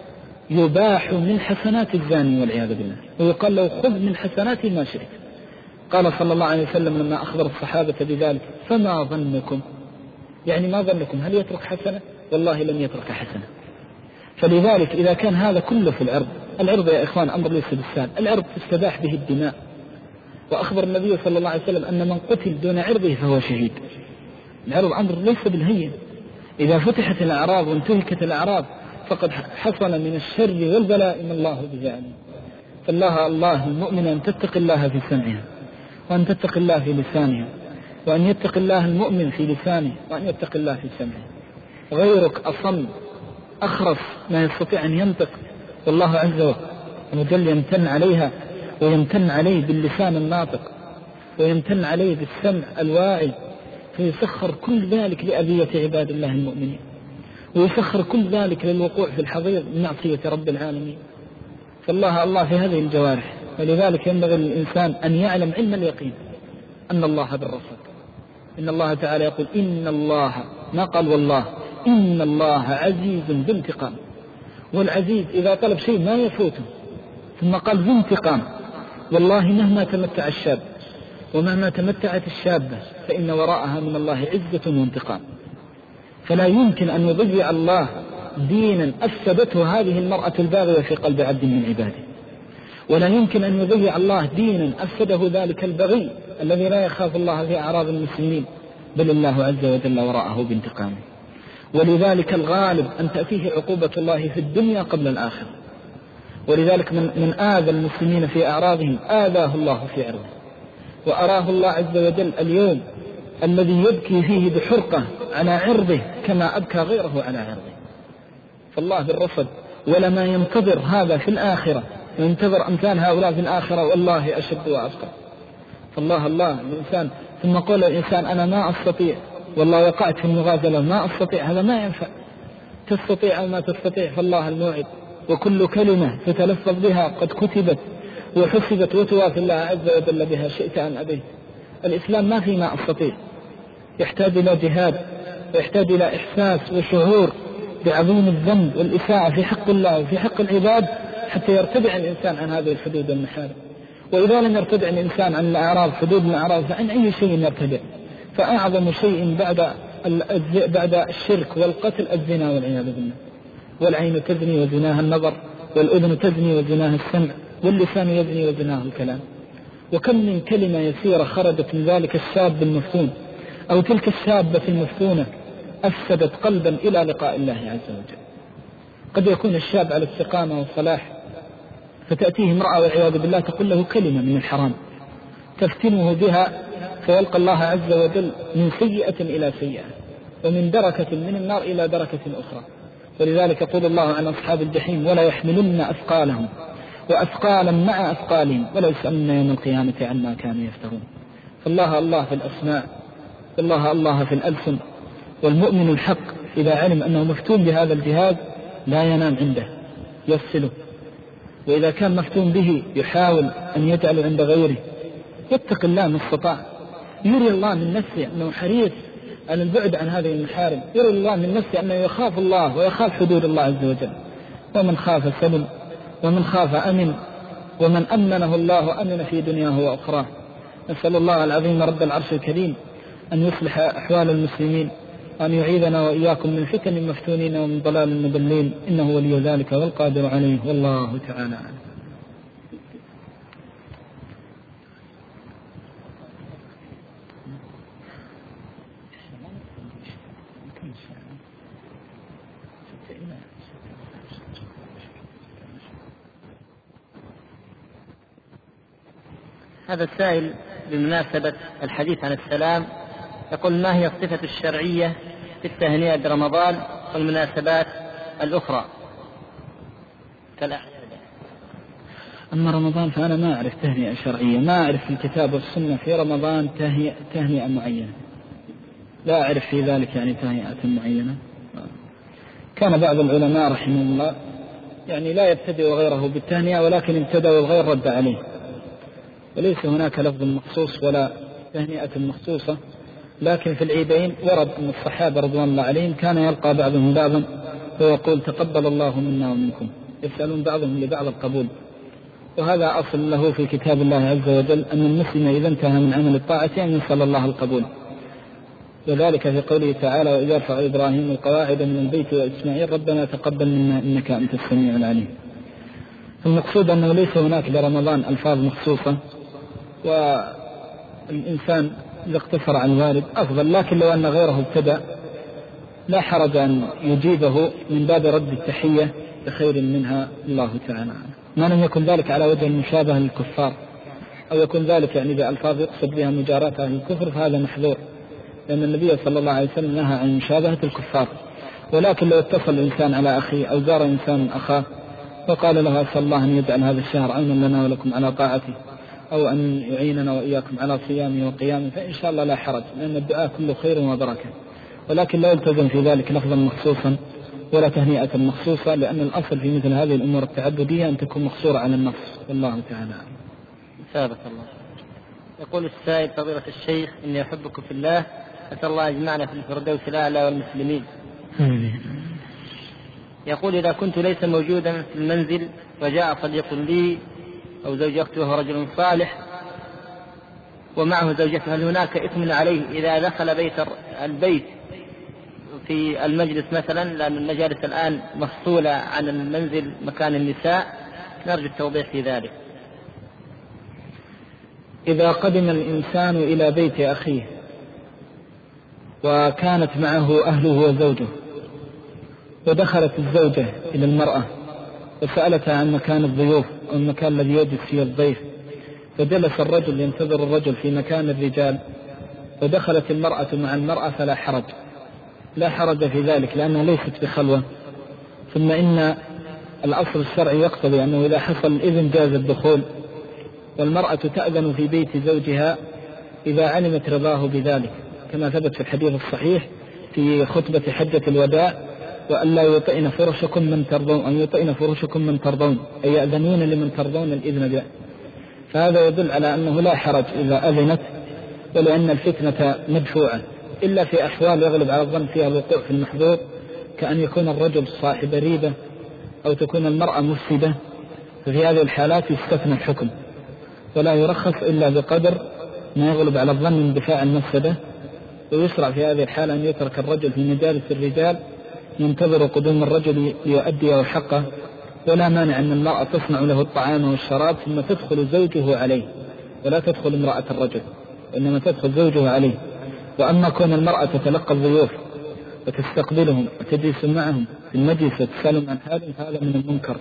يباح من حسنات الزاني والعياذ بالله، ويقال له خذ من حسناته ما شئت. قال صلى الله عليه وسلم لما أخبر الصحابة بذلك فما ظنكم، يعني ما ظنكم هل يترك حسنة؟ والله لم يترك حسنة. فلذلك إذا كان هذا كله في العرض، العرض يا إخوان أمر ليس بالسهل، العرض تستباح به الدماء، وأخبر النبي صلى الله عليه وسلم أن من قتل دون عرضه فهو شهيد. العرض أمر ليس بالهين، إذا فتحت الأعراض وانتهكت الأعراض فقد حصل من الشر والبلاء من الله به عليه. فالله الله المؤمن أن تتق الله في سمعها، وأن تتق الله في لسانها، وأن يتق الله المؤمن في لسانه، وأن يتق الله في سمعه. غيرك أصم أخرس ما يستطيع أن ينطق، والله عز وجل يمتن عليها ويمتن عليه باللسان الناطق، ويمتن عليه بالسمع الواعي، فيسخر كل ذلك لأذية عباد الله المؤمنين، ويسخر كل ذلك للوقوع في الحضيض من معصية رب العالمين. فالله الله في هذه الجوارح. ولذلك ينبغي للإنسان أن يعلم علم اليقين أن الله بالرصد. إن الله تعالى يقول إن الله، ما قال والله، إن الله عزيز ذو انتقام، والعزيز إذا طلب شيء ما يفوته، ثم قال ذو انتقام. والله مهما تمتع الشاب ومهما تمتعت الشابة فإن وراءها من الله عزة وانتقام، فلا يمكن أن يضيع الله دينا أفسدته هذه المرأة الباغية في قلب عبد من عباده، ولا يمكن أن يضيع الله دينا أفسده ذلك البغي الذي لا يخاف الله في أعراض المسلمين، بل الله عز وجل وراءه بانتقامه. ولذلك الغالب أن تأتيه عقوبة الله في الدنيا قبل الآخرة. ولذلك من, من آذى المسلمين في أعراضهم آذاه الله في عرضه، وأراه الله عز وجل اليوم الذي يبكي فيه بحرقة على عرضه كما أبكى غيره على عرضه. فالله بالرصد، ولما ينتظر هذا في الآخرة، ينتظر أمثال هؤلاء في الآخرة والله أشد وأبقى. فالله الله الإنسان ثم قال الإنسان أنا ما أستطيع، والله وقعت في المغازلة ما أستطيع، هذا ما ينفع. تستطيع أو ما تستطيع فالله الموعد، وكل كلمة تتلفظ بها قد كتبت وحسبت وتوافي الله عز وجل بها شئت أم أبيت. الإسلام ما في ما أستطيع، يحتاج إلى جهاد، ويحتاج إلى إحساس وشعور بعظيم الذنب والإساءة في حق الله وفي حق العباد حتى يرتدع الإنسان عن هذه الحدود والمحارم. وإذا لم يرتدع الإنسان عن الأعراض حدود الأعراض فعن أي شيء يرتدع؟ فأعظم شيء بعد بعد الشرك والقتل الزنا والعياذ بالله. والعين تزني وزناها النظر، والأذن تزني وزناها السمع، واللسان يزني وزناه الكلام. وكم من كلمة يسيرة خرجت من ذلك الشاب المفتون أو تلك الشابة المفتونة أفسدت قلبا إلى لقاء الله عز وجل. قد يكون الشاب على استقامة وصلاح، فتأتيه امرأة والعياذ بالله تقول له كلمة من الحرام تفتنه بها، فيلقى الله عز وجل من سيئة إلى سيئة، ومن دركة من النار إلى دركة أخرى. ولذلك يقول الله عن أصحاب الجحيم ولا يحملن أثقالهم وأثقالا مع أثقالهم ولا يسألن يوم القيامة عما كانوا يفترون. فالله الله في الأسماء، والله الله في الألسن. والمؤمن الحق إذا علم أنه مفتون بهذا الجهاد لا ينام عنده، يفصله. وإذا كان مفتون به يحاول أن يجعل عند غيره، يتق الله ما استطاع. يري الله من نفسه أنه حريص على البعد عن هذه المحارم، يري الله من نفسه أنه يخاف الله ويخاف حدود الله عز وجل. ومن خاف سلم، ومن خاف أمن، ومن أمنه الله أمن في دنياه وأخراه. نسأل الله العظيم رب العرش الكريم أن يصلح أحوال المسلمين، أن يعيذنا وإياكم من فتن المفتونين ومن ضلال المضلين، إنه ولي ذلك والقادر عليه، والله تعالى أعلم. هذا السائل بمناسبة الحديث عن السلام يقول ما هي الصفة الشرعية في التهنئة برمضان والمناسبات الأخرى كالأعياد؟ أما رمضان فأنا ما أعرف تهنئة شرعية، ما أعرف في الكتاب والسنة في رمضان تهنئة معينة، لا أعرف في ذلك يعني تهنئة معينة. كان بعض العلماء رحمه الله يعني لا يبتدئ غيره بالتهنئة، ولكن ابتدأ والغير رد عليه، وليس هناك لفظ مخصوص ولا تهنئة مخصوصة. لكن في العيدين ورد أن الصحابة رضوان الله عليهم كان يلقى بعضهم بعضا ويقول تقبل الله منا ومنكم، يسألون بعضهم لبعض القبول. وهذا أصل له في كتاب الله عز وجل أن المسلم إذا انتهى من عمل الطاعة أن يسأل الله القبول، وذلك في قوله تعالى وإذا رفع إبراهيم القواعد من البيت وإسماعيل ربنا تقبل منا إنك أنت السميع العليم. المقصود أنه ليس هناك لرمضان ألفاظ مخصوصة، والإنسان إذا اقتصر عن ذلك أفضل. لكن لو أن غيره ابتدأ لا حرج أن يجيبه من باب رد التحية بخير منها، الله تعالى. ما لم يكن ذلك على وجه المشابهة للكفار، أو يكون ذلك يعني بألفاظ يقصد بها مجاراة أهل الكفر، فهذا محظور، لأن النبي صلى الله عليه وسلم نهى عن مشابهة الكفار. ولكن لو اتصل الإنسان على أخيه أو زار إنسان أخاه وقال له أسأل الله أن يجعل هذا الشهر عونا لنا ولكم على طاعته، أو أن يعيننا وإياكم على صيامه وقيامه، فإن شاء الله لا حرج، لأن الدعاء كله خير وبركة. ولكن لا يلتزم في ذلك لفظا مخصوصا ولا تهنئة مخصوصة، لأن الأصل في مثل هذه الأمور التعبدية أن تكون مقصورة على النص، والله تعالى. ثابت الله. يقول السائل فضيلة الشيخ إني أحبكم في الله، أسأل الله يجمعنا في الفردوس الأعلى والمسلمين. يقول إذا كنت ليس موجودا في المنزل وجاء صديق لي أو زوجته وهو رجل صالح ومعه زوجته، هل هناك إثم عليه إذا دخل بيت البيت في المجلس مثلا، لأن المجالس الآن مفصولة عن المنزل مكان النساء، نرجو التوضيح في ذلك. إذا قدم الإنسان إلى بيت أخيه وكانت معه أهله وزوجه، ودخلت الزوجة إلى المرأة وسألتها عن مكان الضيوف أو المكان الذي يجلس فيه الضيف، فجلس الرجل ينتظر الرجل في مكان الرجال، ودخلت المرأة مع المرأة، فلا حرج، لا حرج في ذلك لأنها ليست بخلوة. ثم إن الأصل الشرعي يقتضي أنه إذا حصل الإذن جاز الدخول، والمرأة تأذن في بيت زوجها إذا علمت رضاه بذلك، كما ثبت في الحديث الصحيح في خطبة حجة الوداع: وألا يطئن فرشكم من ترضون، أن يطئن فرشكم من ترضون، أي يأذنون لمن ترضون الإذن به. فهذا يدل على أنه لا حرج إذا أذنت، ولأن الفتنة مدفوعة، إلا في أحوال يغلب على الظن فيها الوقوع في المحظور، كأن يكون الرجل صاحب ريبة أو تكون المرأة مفسدة، ففي هذه الحالات يستثنى الحكم، ولا يرخص إلا بقدر ما يغلب على الظن من دفاع المفسدة. ويشرع في هذه الحالة أن يترك الرجل في مجالس الرجال ينتظر قدوم الرجل ليؤديه حقه، ولا مانع أن المرأة تصنع له الطعام والشراب ثم تدخل زوجه عليه، ولا تدخل امرأة الرجل، وإنما تدخل زوجه عليه. وأما كون المرأة تتلقى الضيوف وتستقبلهم وتجلس معهم في المجلس وتسألهم عن حالهم، هذا من المنكر.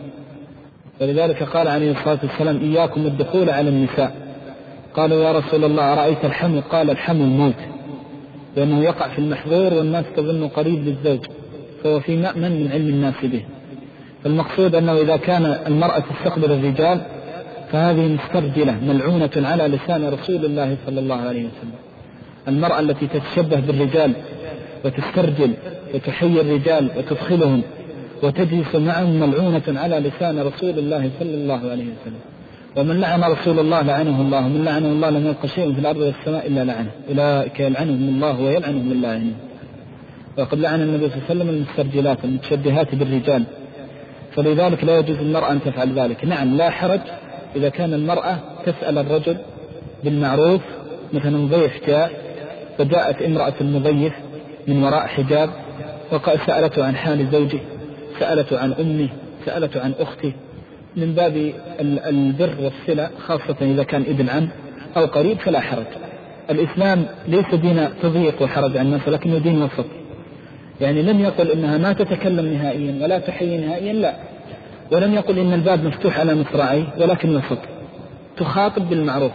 ولذلك قال عليه الصلاة والسلام: إياكم الدخول على النساء. قالوا: يا رسول الله أرأيت الحمل؟ قال: الحمل موت، لأنه يقع في المحظور والناس تظن قريب للزوج، فهو في مأمن من علم الناس به. فالمقصود أنه إذا كان المرأة تستقبل الرجال فهذه مسترجلة ملعونة على لسان رسول الله صلى الله عليه وسلم. المرأة التي تتشبه بالرجال وتسترجل وتحيي الرجال وتدخلهم وتجلس معهم ملعونة على لسان رسول الله صلى الله عليه وسلم. ومن لعن رسول الله لعنه الله، ومن لعنه الله لم يبق شيء في الأرض والسماء إلا لعنه، أولئك يلعنهم الله ويلعنهم اللاعنين. وقد لعن النبي صلى الله عليه وسلم المسترجلات المتشبهات بالرجال، فلذلك لا يجوز المرأة أن تفعل ذلك. نعم، لا حرج إذا كان المرأة تسأل الرجل بالمعروف، مثلا ضيف جاء فجاءت امرأة المضيف من وراء حجاب وسألته عن حال زوجه، سألته عن أمه، سألته عن أخته، من باب البر والصلة، خاصة إذا كان ابن عم أو قريب فلا حرج. الإسلام ليس دين تضييق وحرج عن الناس، لكنه دين وسط. يعني لم يقل إنها ما تتكلم نهائيا ولا تحيي نهائيا، لا، ولم يقل إن الباب مفتوح على مصراعيه، ولكن وسط. تخاطب بالمعروف،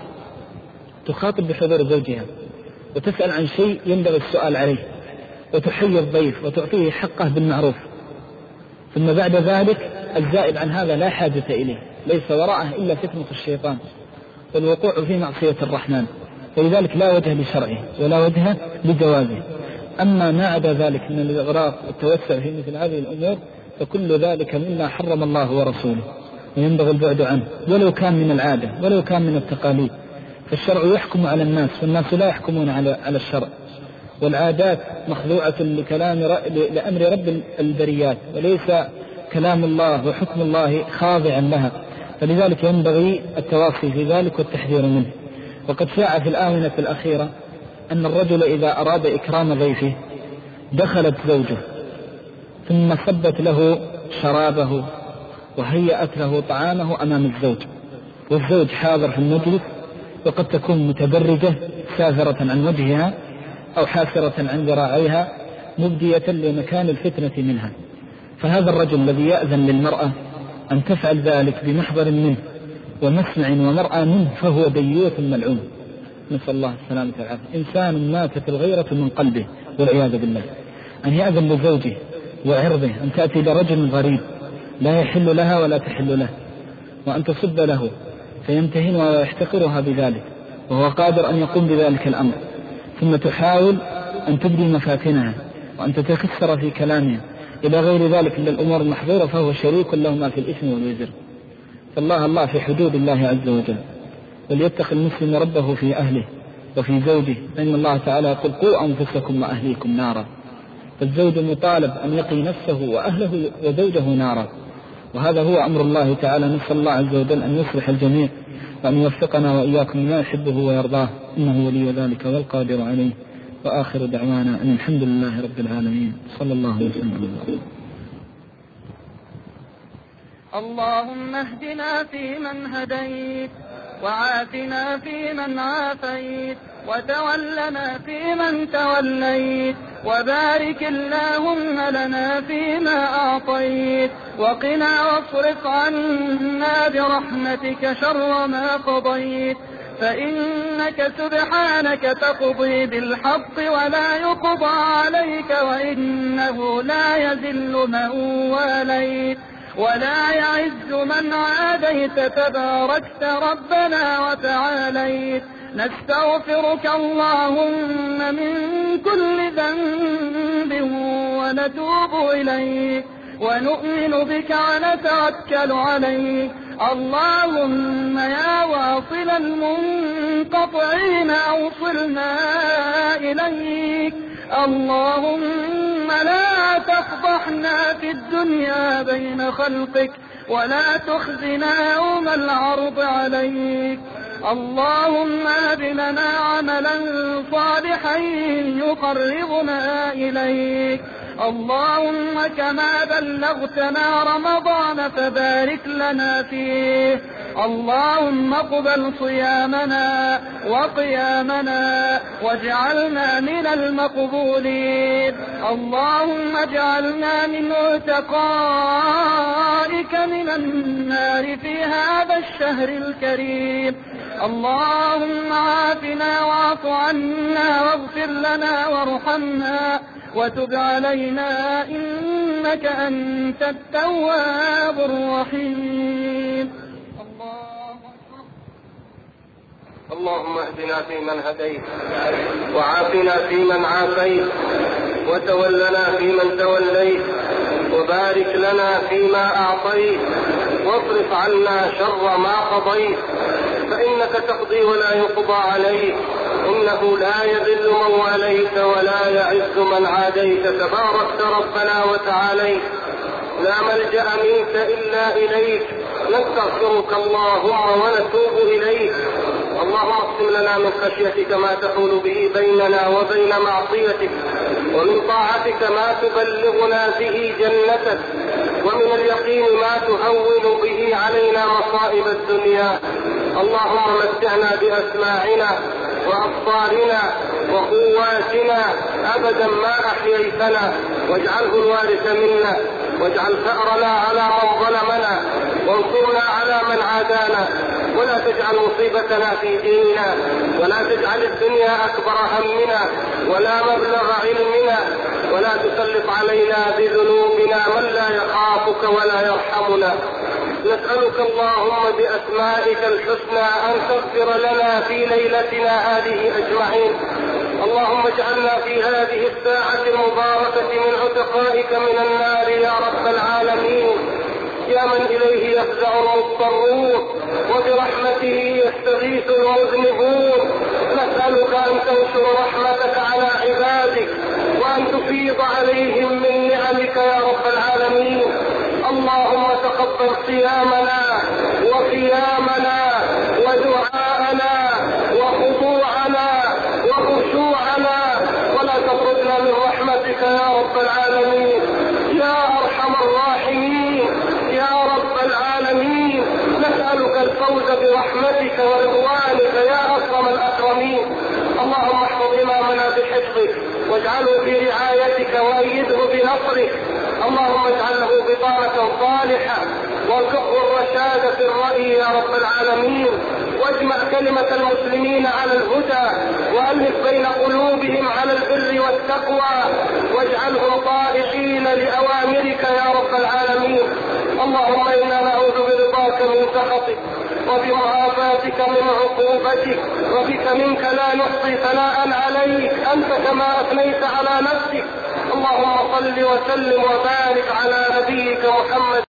تخاطب بحضور زوجها، وتسأل عن شيء ينبغي السؤال عليه، وتحيي الضيف وتعطيه حقه بالمعروف. ثم بعد ذلك الزائد عن هذا لا حاجة إليه، ليس وراءه إلا فتنة الشيطان والوقوع في معصية الرحمن، فلذلك لا وجه لشرعه ولا وجه لجوازه. أما ما عدا ذلك من الإغراق والتوسع في مثل هذه الأمور فكل ذلك مما حرم الله ورسوله، وينبغي البعد عنه، ولو كان من العادة ولو كان من التقاليد. فالشرع يحكم على الناس والناس لا يحكمون على على الشرع، والعادات مخضوعة لكلام لأمر رب البريات، وليس كلام الله وحكم الله خاضعا لها، فلذلك ينبغي التواصي في ذلك والتحذير منه. وقد شاع في الآونة الأخيرة أن الرجل إذا أراد إكرام ضيفه دخلت زوجه ثم صبت له شرابه وهيأت له طعامه أمام الزوج، والزوج حاضر في المجلس، وقد تكون متبرجة سافرة عن وجهها أو حاسرة عن ذراعيها مبدية لمكان الفتنة منها. فهذا الرجل الذي يأذن للمرأة أن تفعل ذلك بمحضر منه ومسمع ومرأى منه فهو ديوث ملعون، نسأل الله السلامة والعافية. إنسان ماتت الغيرة من قلبه والعياذ بالله، أن يأذن لزوجه وعرضه أن تأتي لرجل غريب لا يحل لها ولا تحل له، وأن تصب له فيمتهنها ويحتقرها بذلك، وهو قادر أن يقوم بذلك الأمر، ثم تحاول أن تبدي مفاتنها وأن تتكسر في كلامها إلى غير ذلك من الأمور المحظورة، فهو شريك لهما في الإثم والوزر. فالله الله في حدود الله عز وجل، وليتق المسلم ربه في أهله وفي زوجه، فإن الله تعالى يقول: قوا أنفسكم وأهليكم نارا. فالزوج مطالب أن يقي نفسه وأهله وزوجه نارا، وهذا هو أمر الله تعالى. نسأل الله عز وجل أن يصلح الجميع وأن يوفقنا وإياكم ما يحبه ويرضاه، إنه ولي ذلك والقادر عليه. وآخر دعوانا أن الحمد لله رب العالمين، صلى الله وسلم على الله. اللهم اهدنا فيمن هديت، وعافنا فيمن عافيت، وتولنا فيمن توليت، وبارك اللهم لنا فيما أعطيت، وقنا واصرف عنا برحمتك شر ما قضيت، فإنك سبحانك تقضي بالحق ولا يقضى عليك، وإنه لا يذل من واليت ولا يعز من عاديت، تباركت ربنا وتعاليت. نستغفرك اللهم من كل ذنب ونتوب إليك، ونؤمن بك ونتوكل عليك. اللهم يا واصل المنقطعين أوصلنا إليك. اللهم لا تفضحنا في الدنيا بين خلقك، ولا تخزنا يوم العرض عليك. اللهم هب لنا عملا صالحا يقربنا إليك. اللهم كما بلغتنا رمضان فبارك لنا فيه. اللهم اقبل صيامنا وقيامنا واجعلنا من المقبولين. اللهم اجعلنا من عتقائك من النار في هذا الشهر الكريم. اللهم عافنا واعف عنا واغفر لنا وارحمنا وتب علينا إنك أنت التواب الرحيم. اللهم اهدنا فيمن هديت، وعافنا فيمن عافيت، وتولنا فيمن توليت، وبارك لنا فيما أعطيت، واصرف عنا شر ما قضيت، فإنك تقضي ولا يقضى عليك، إنه لا يذل من واليت ولا يعز من عاديت، تباركت ربنا وتعاليت. لا ملجأ منك إلا إليك، نستغفرك اللهم ونتوب إليك. اللهم اقسم لنا من خشيتك ما تحول به بيننا وبين معصيتك، ومن طاعتك ما تبلغنا به جنتك، ومن اليقين ما تهون به علينا مصائب الدنيا. اللهم متعنا بأسماعنا وأبصارنا وقواتنا أبدا ما أحييتنا، واجعله الوارث منا، واجعل ثأرنا على من ظلمنا، وانصرنا على من عادانا، ولا تجعل مصيبتنا في ديننا، ولا تجعل الدنيا أكبر همنا ولا مبلغ علمنا، ولا تسلط علينا بذنوبنا من لا يخافك ولا يرحمنا. نسألك اللهم بأسمائك الحسنى أن تغفر لنا في ليلتنا هذه أجمعين. اللهم اجعلنا في هذه الساعة المباركة من عتقائك من النار يا رب العالمين، يا من إليه يفزع المضطرون وبرحمته يستغيث المذنبون. نسألك أن تنشر رحمتك على عبادك، وأن تفيض عليهم من نعمك يا رب العالمين. اللهم تقبل صيامنا وقيامنا ودعاءنا وخضوعنا وخشوعنا، ولا تطردنا من رحمتك يا رب العالمين يا أرحم الراحمين يا رب العالمين. نسألك الفوز برحمتك ورضوانك يا أكرم الأكرمين. اللهم احفظ إمامنا بحفظك، واجعله في رعايتك، وأيده بنصرك. اللهم اجعل له بطانة صالحة، وارزقه الرشاد في الرأي يا رب العالمين، واجمع كلمة المسلمين على الهدى، وألف بين قلوبهم على البر والتقوى، واجعلهم طائعين لأوامرك يا رب العالمين. اللهم إنا نعوذ برضاك من سخطك، وبمعافاتك من عقوبتك، وبك منك لا نحصي ثناء عليك أنت كما أثنيت على نفسك. اللهم صل وسلم وبارك على نبيك محمد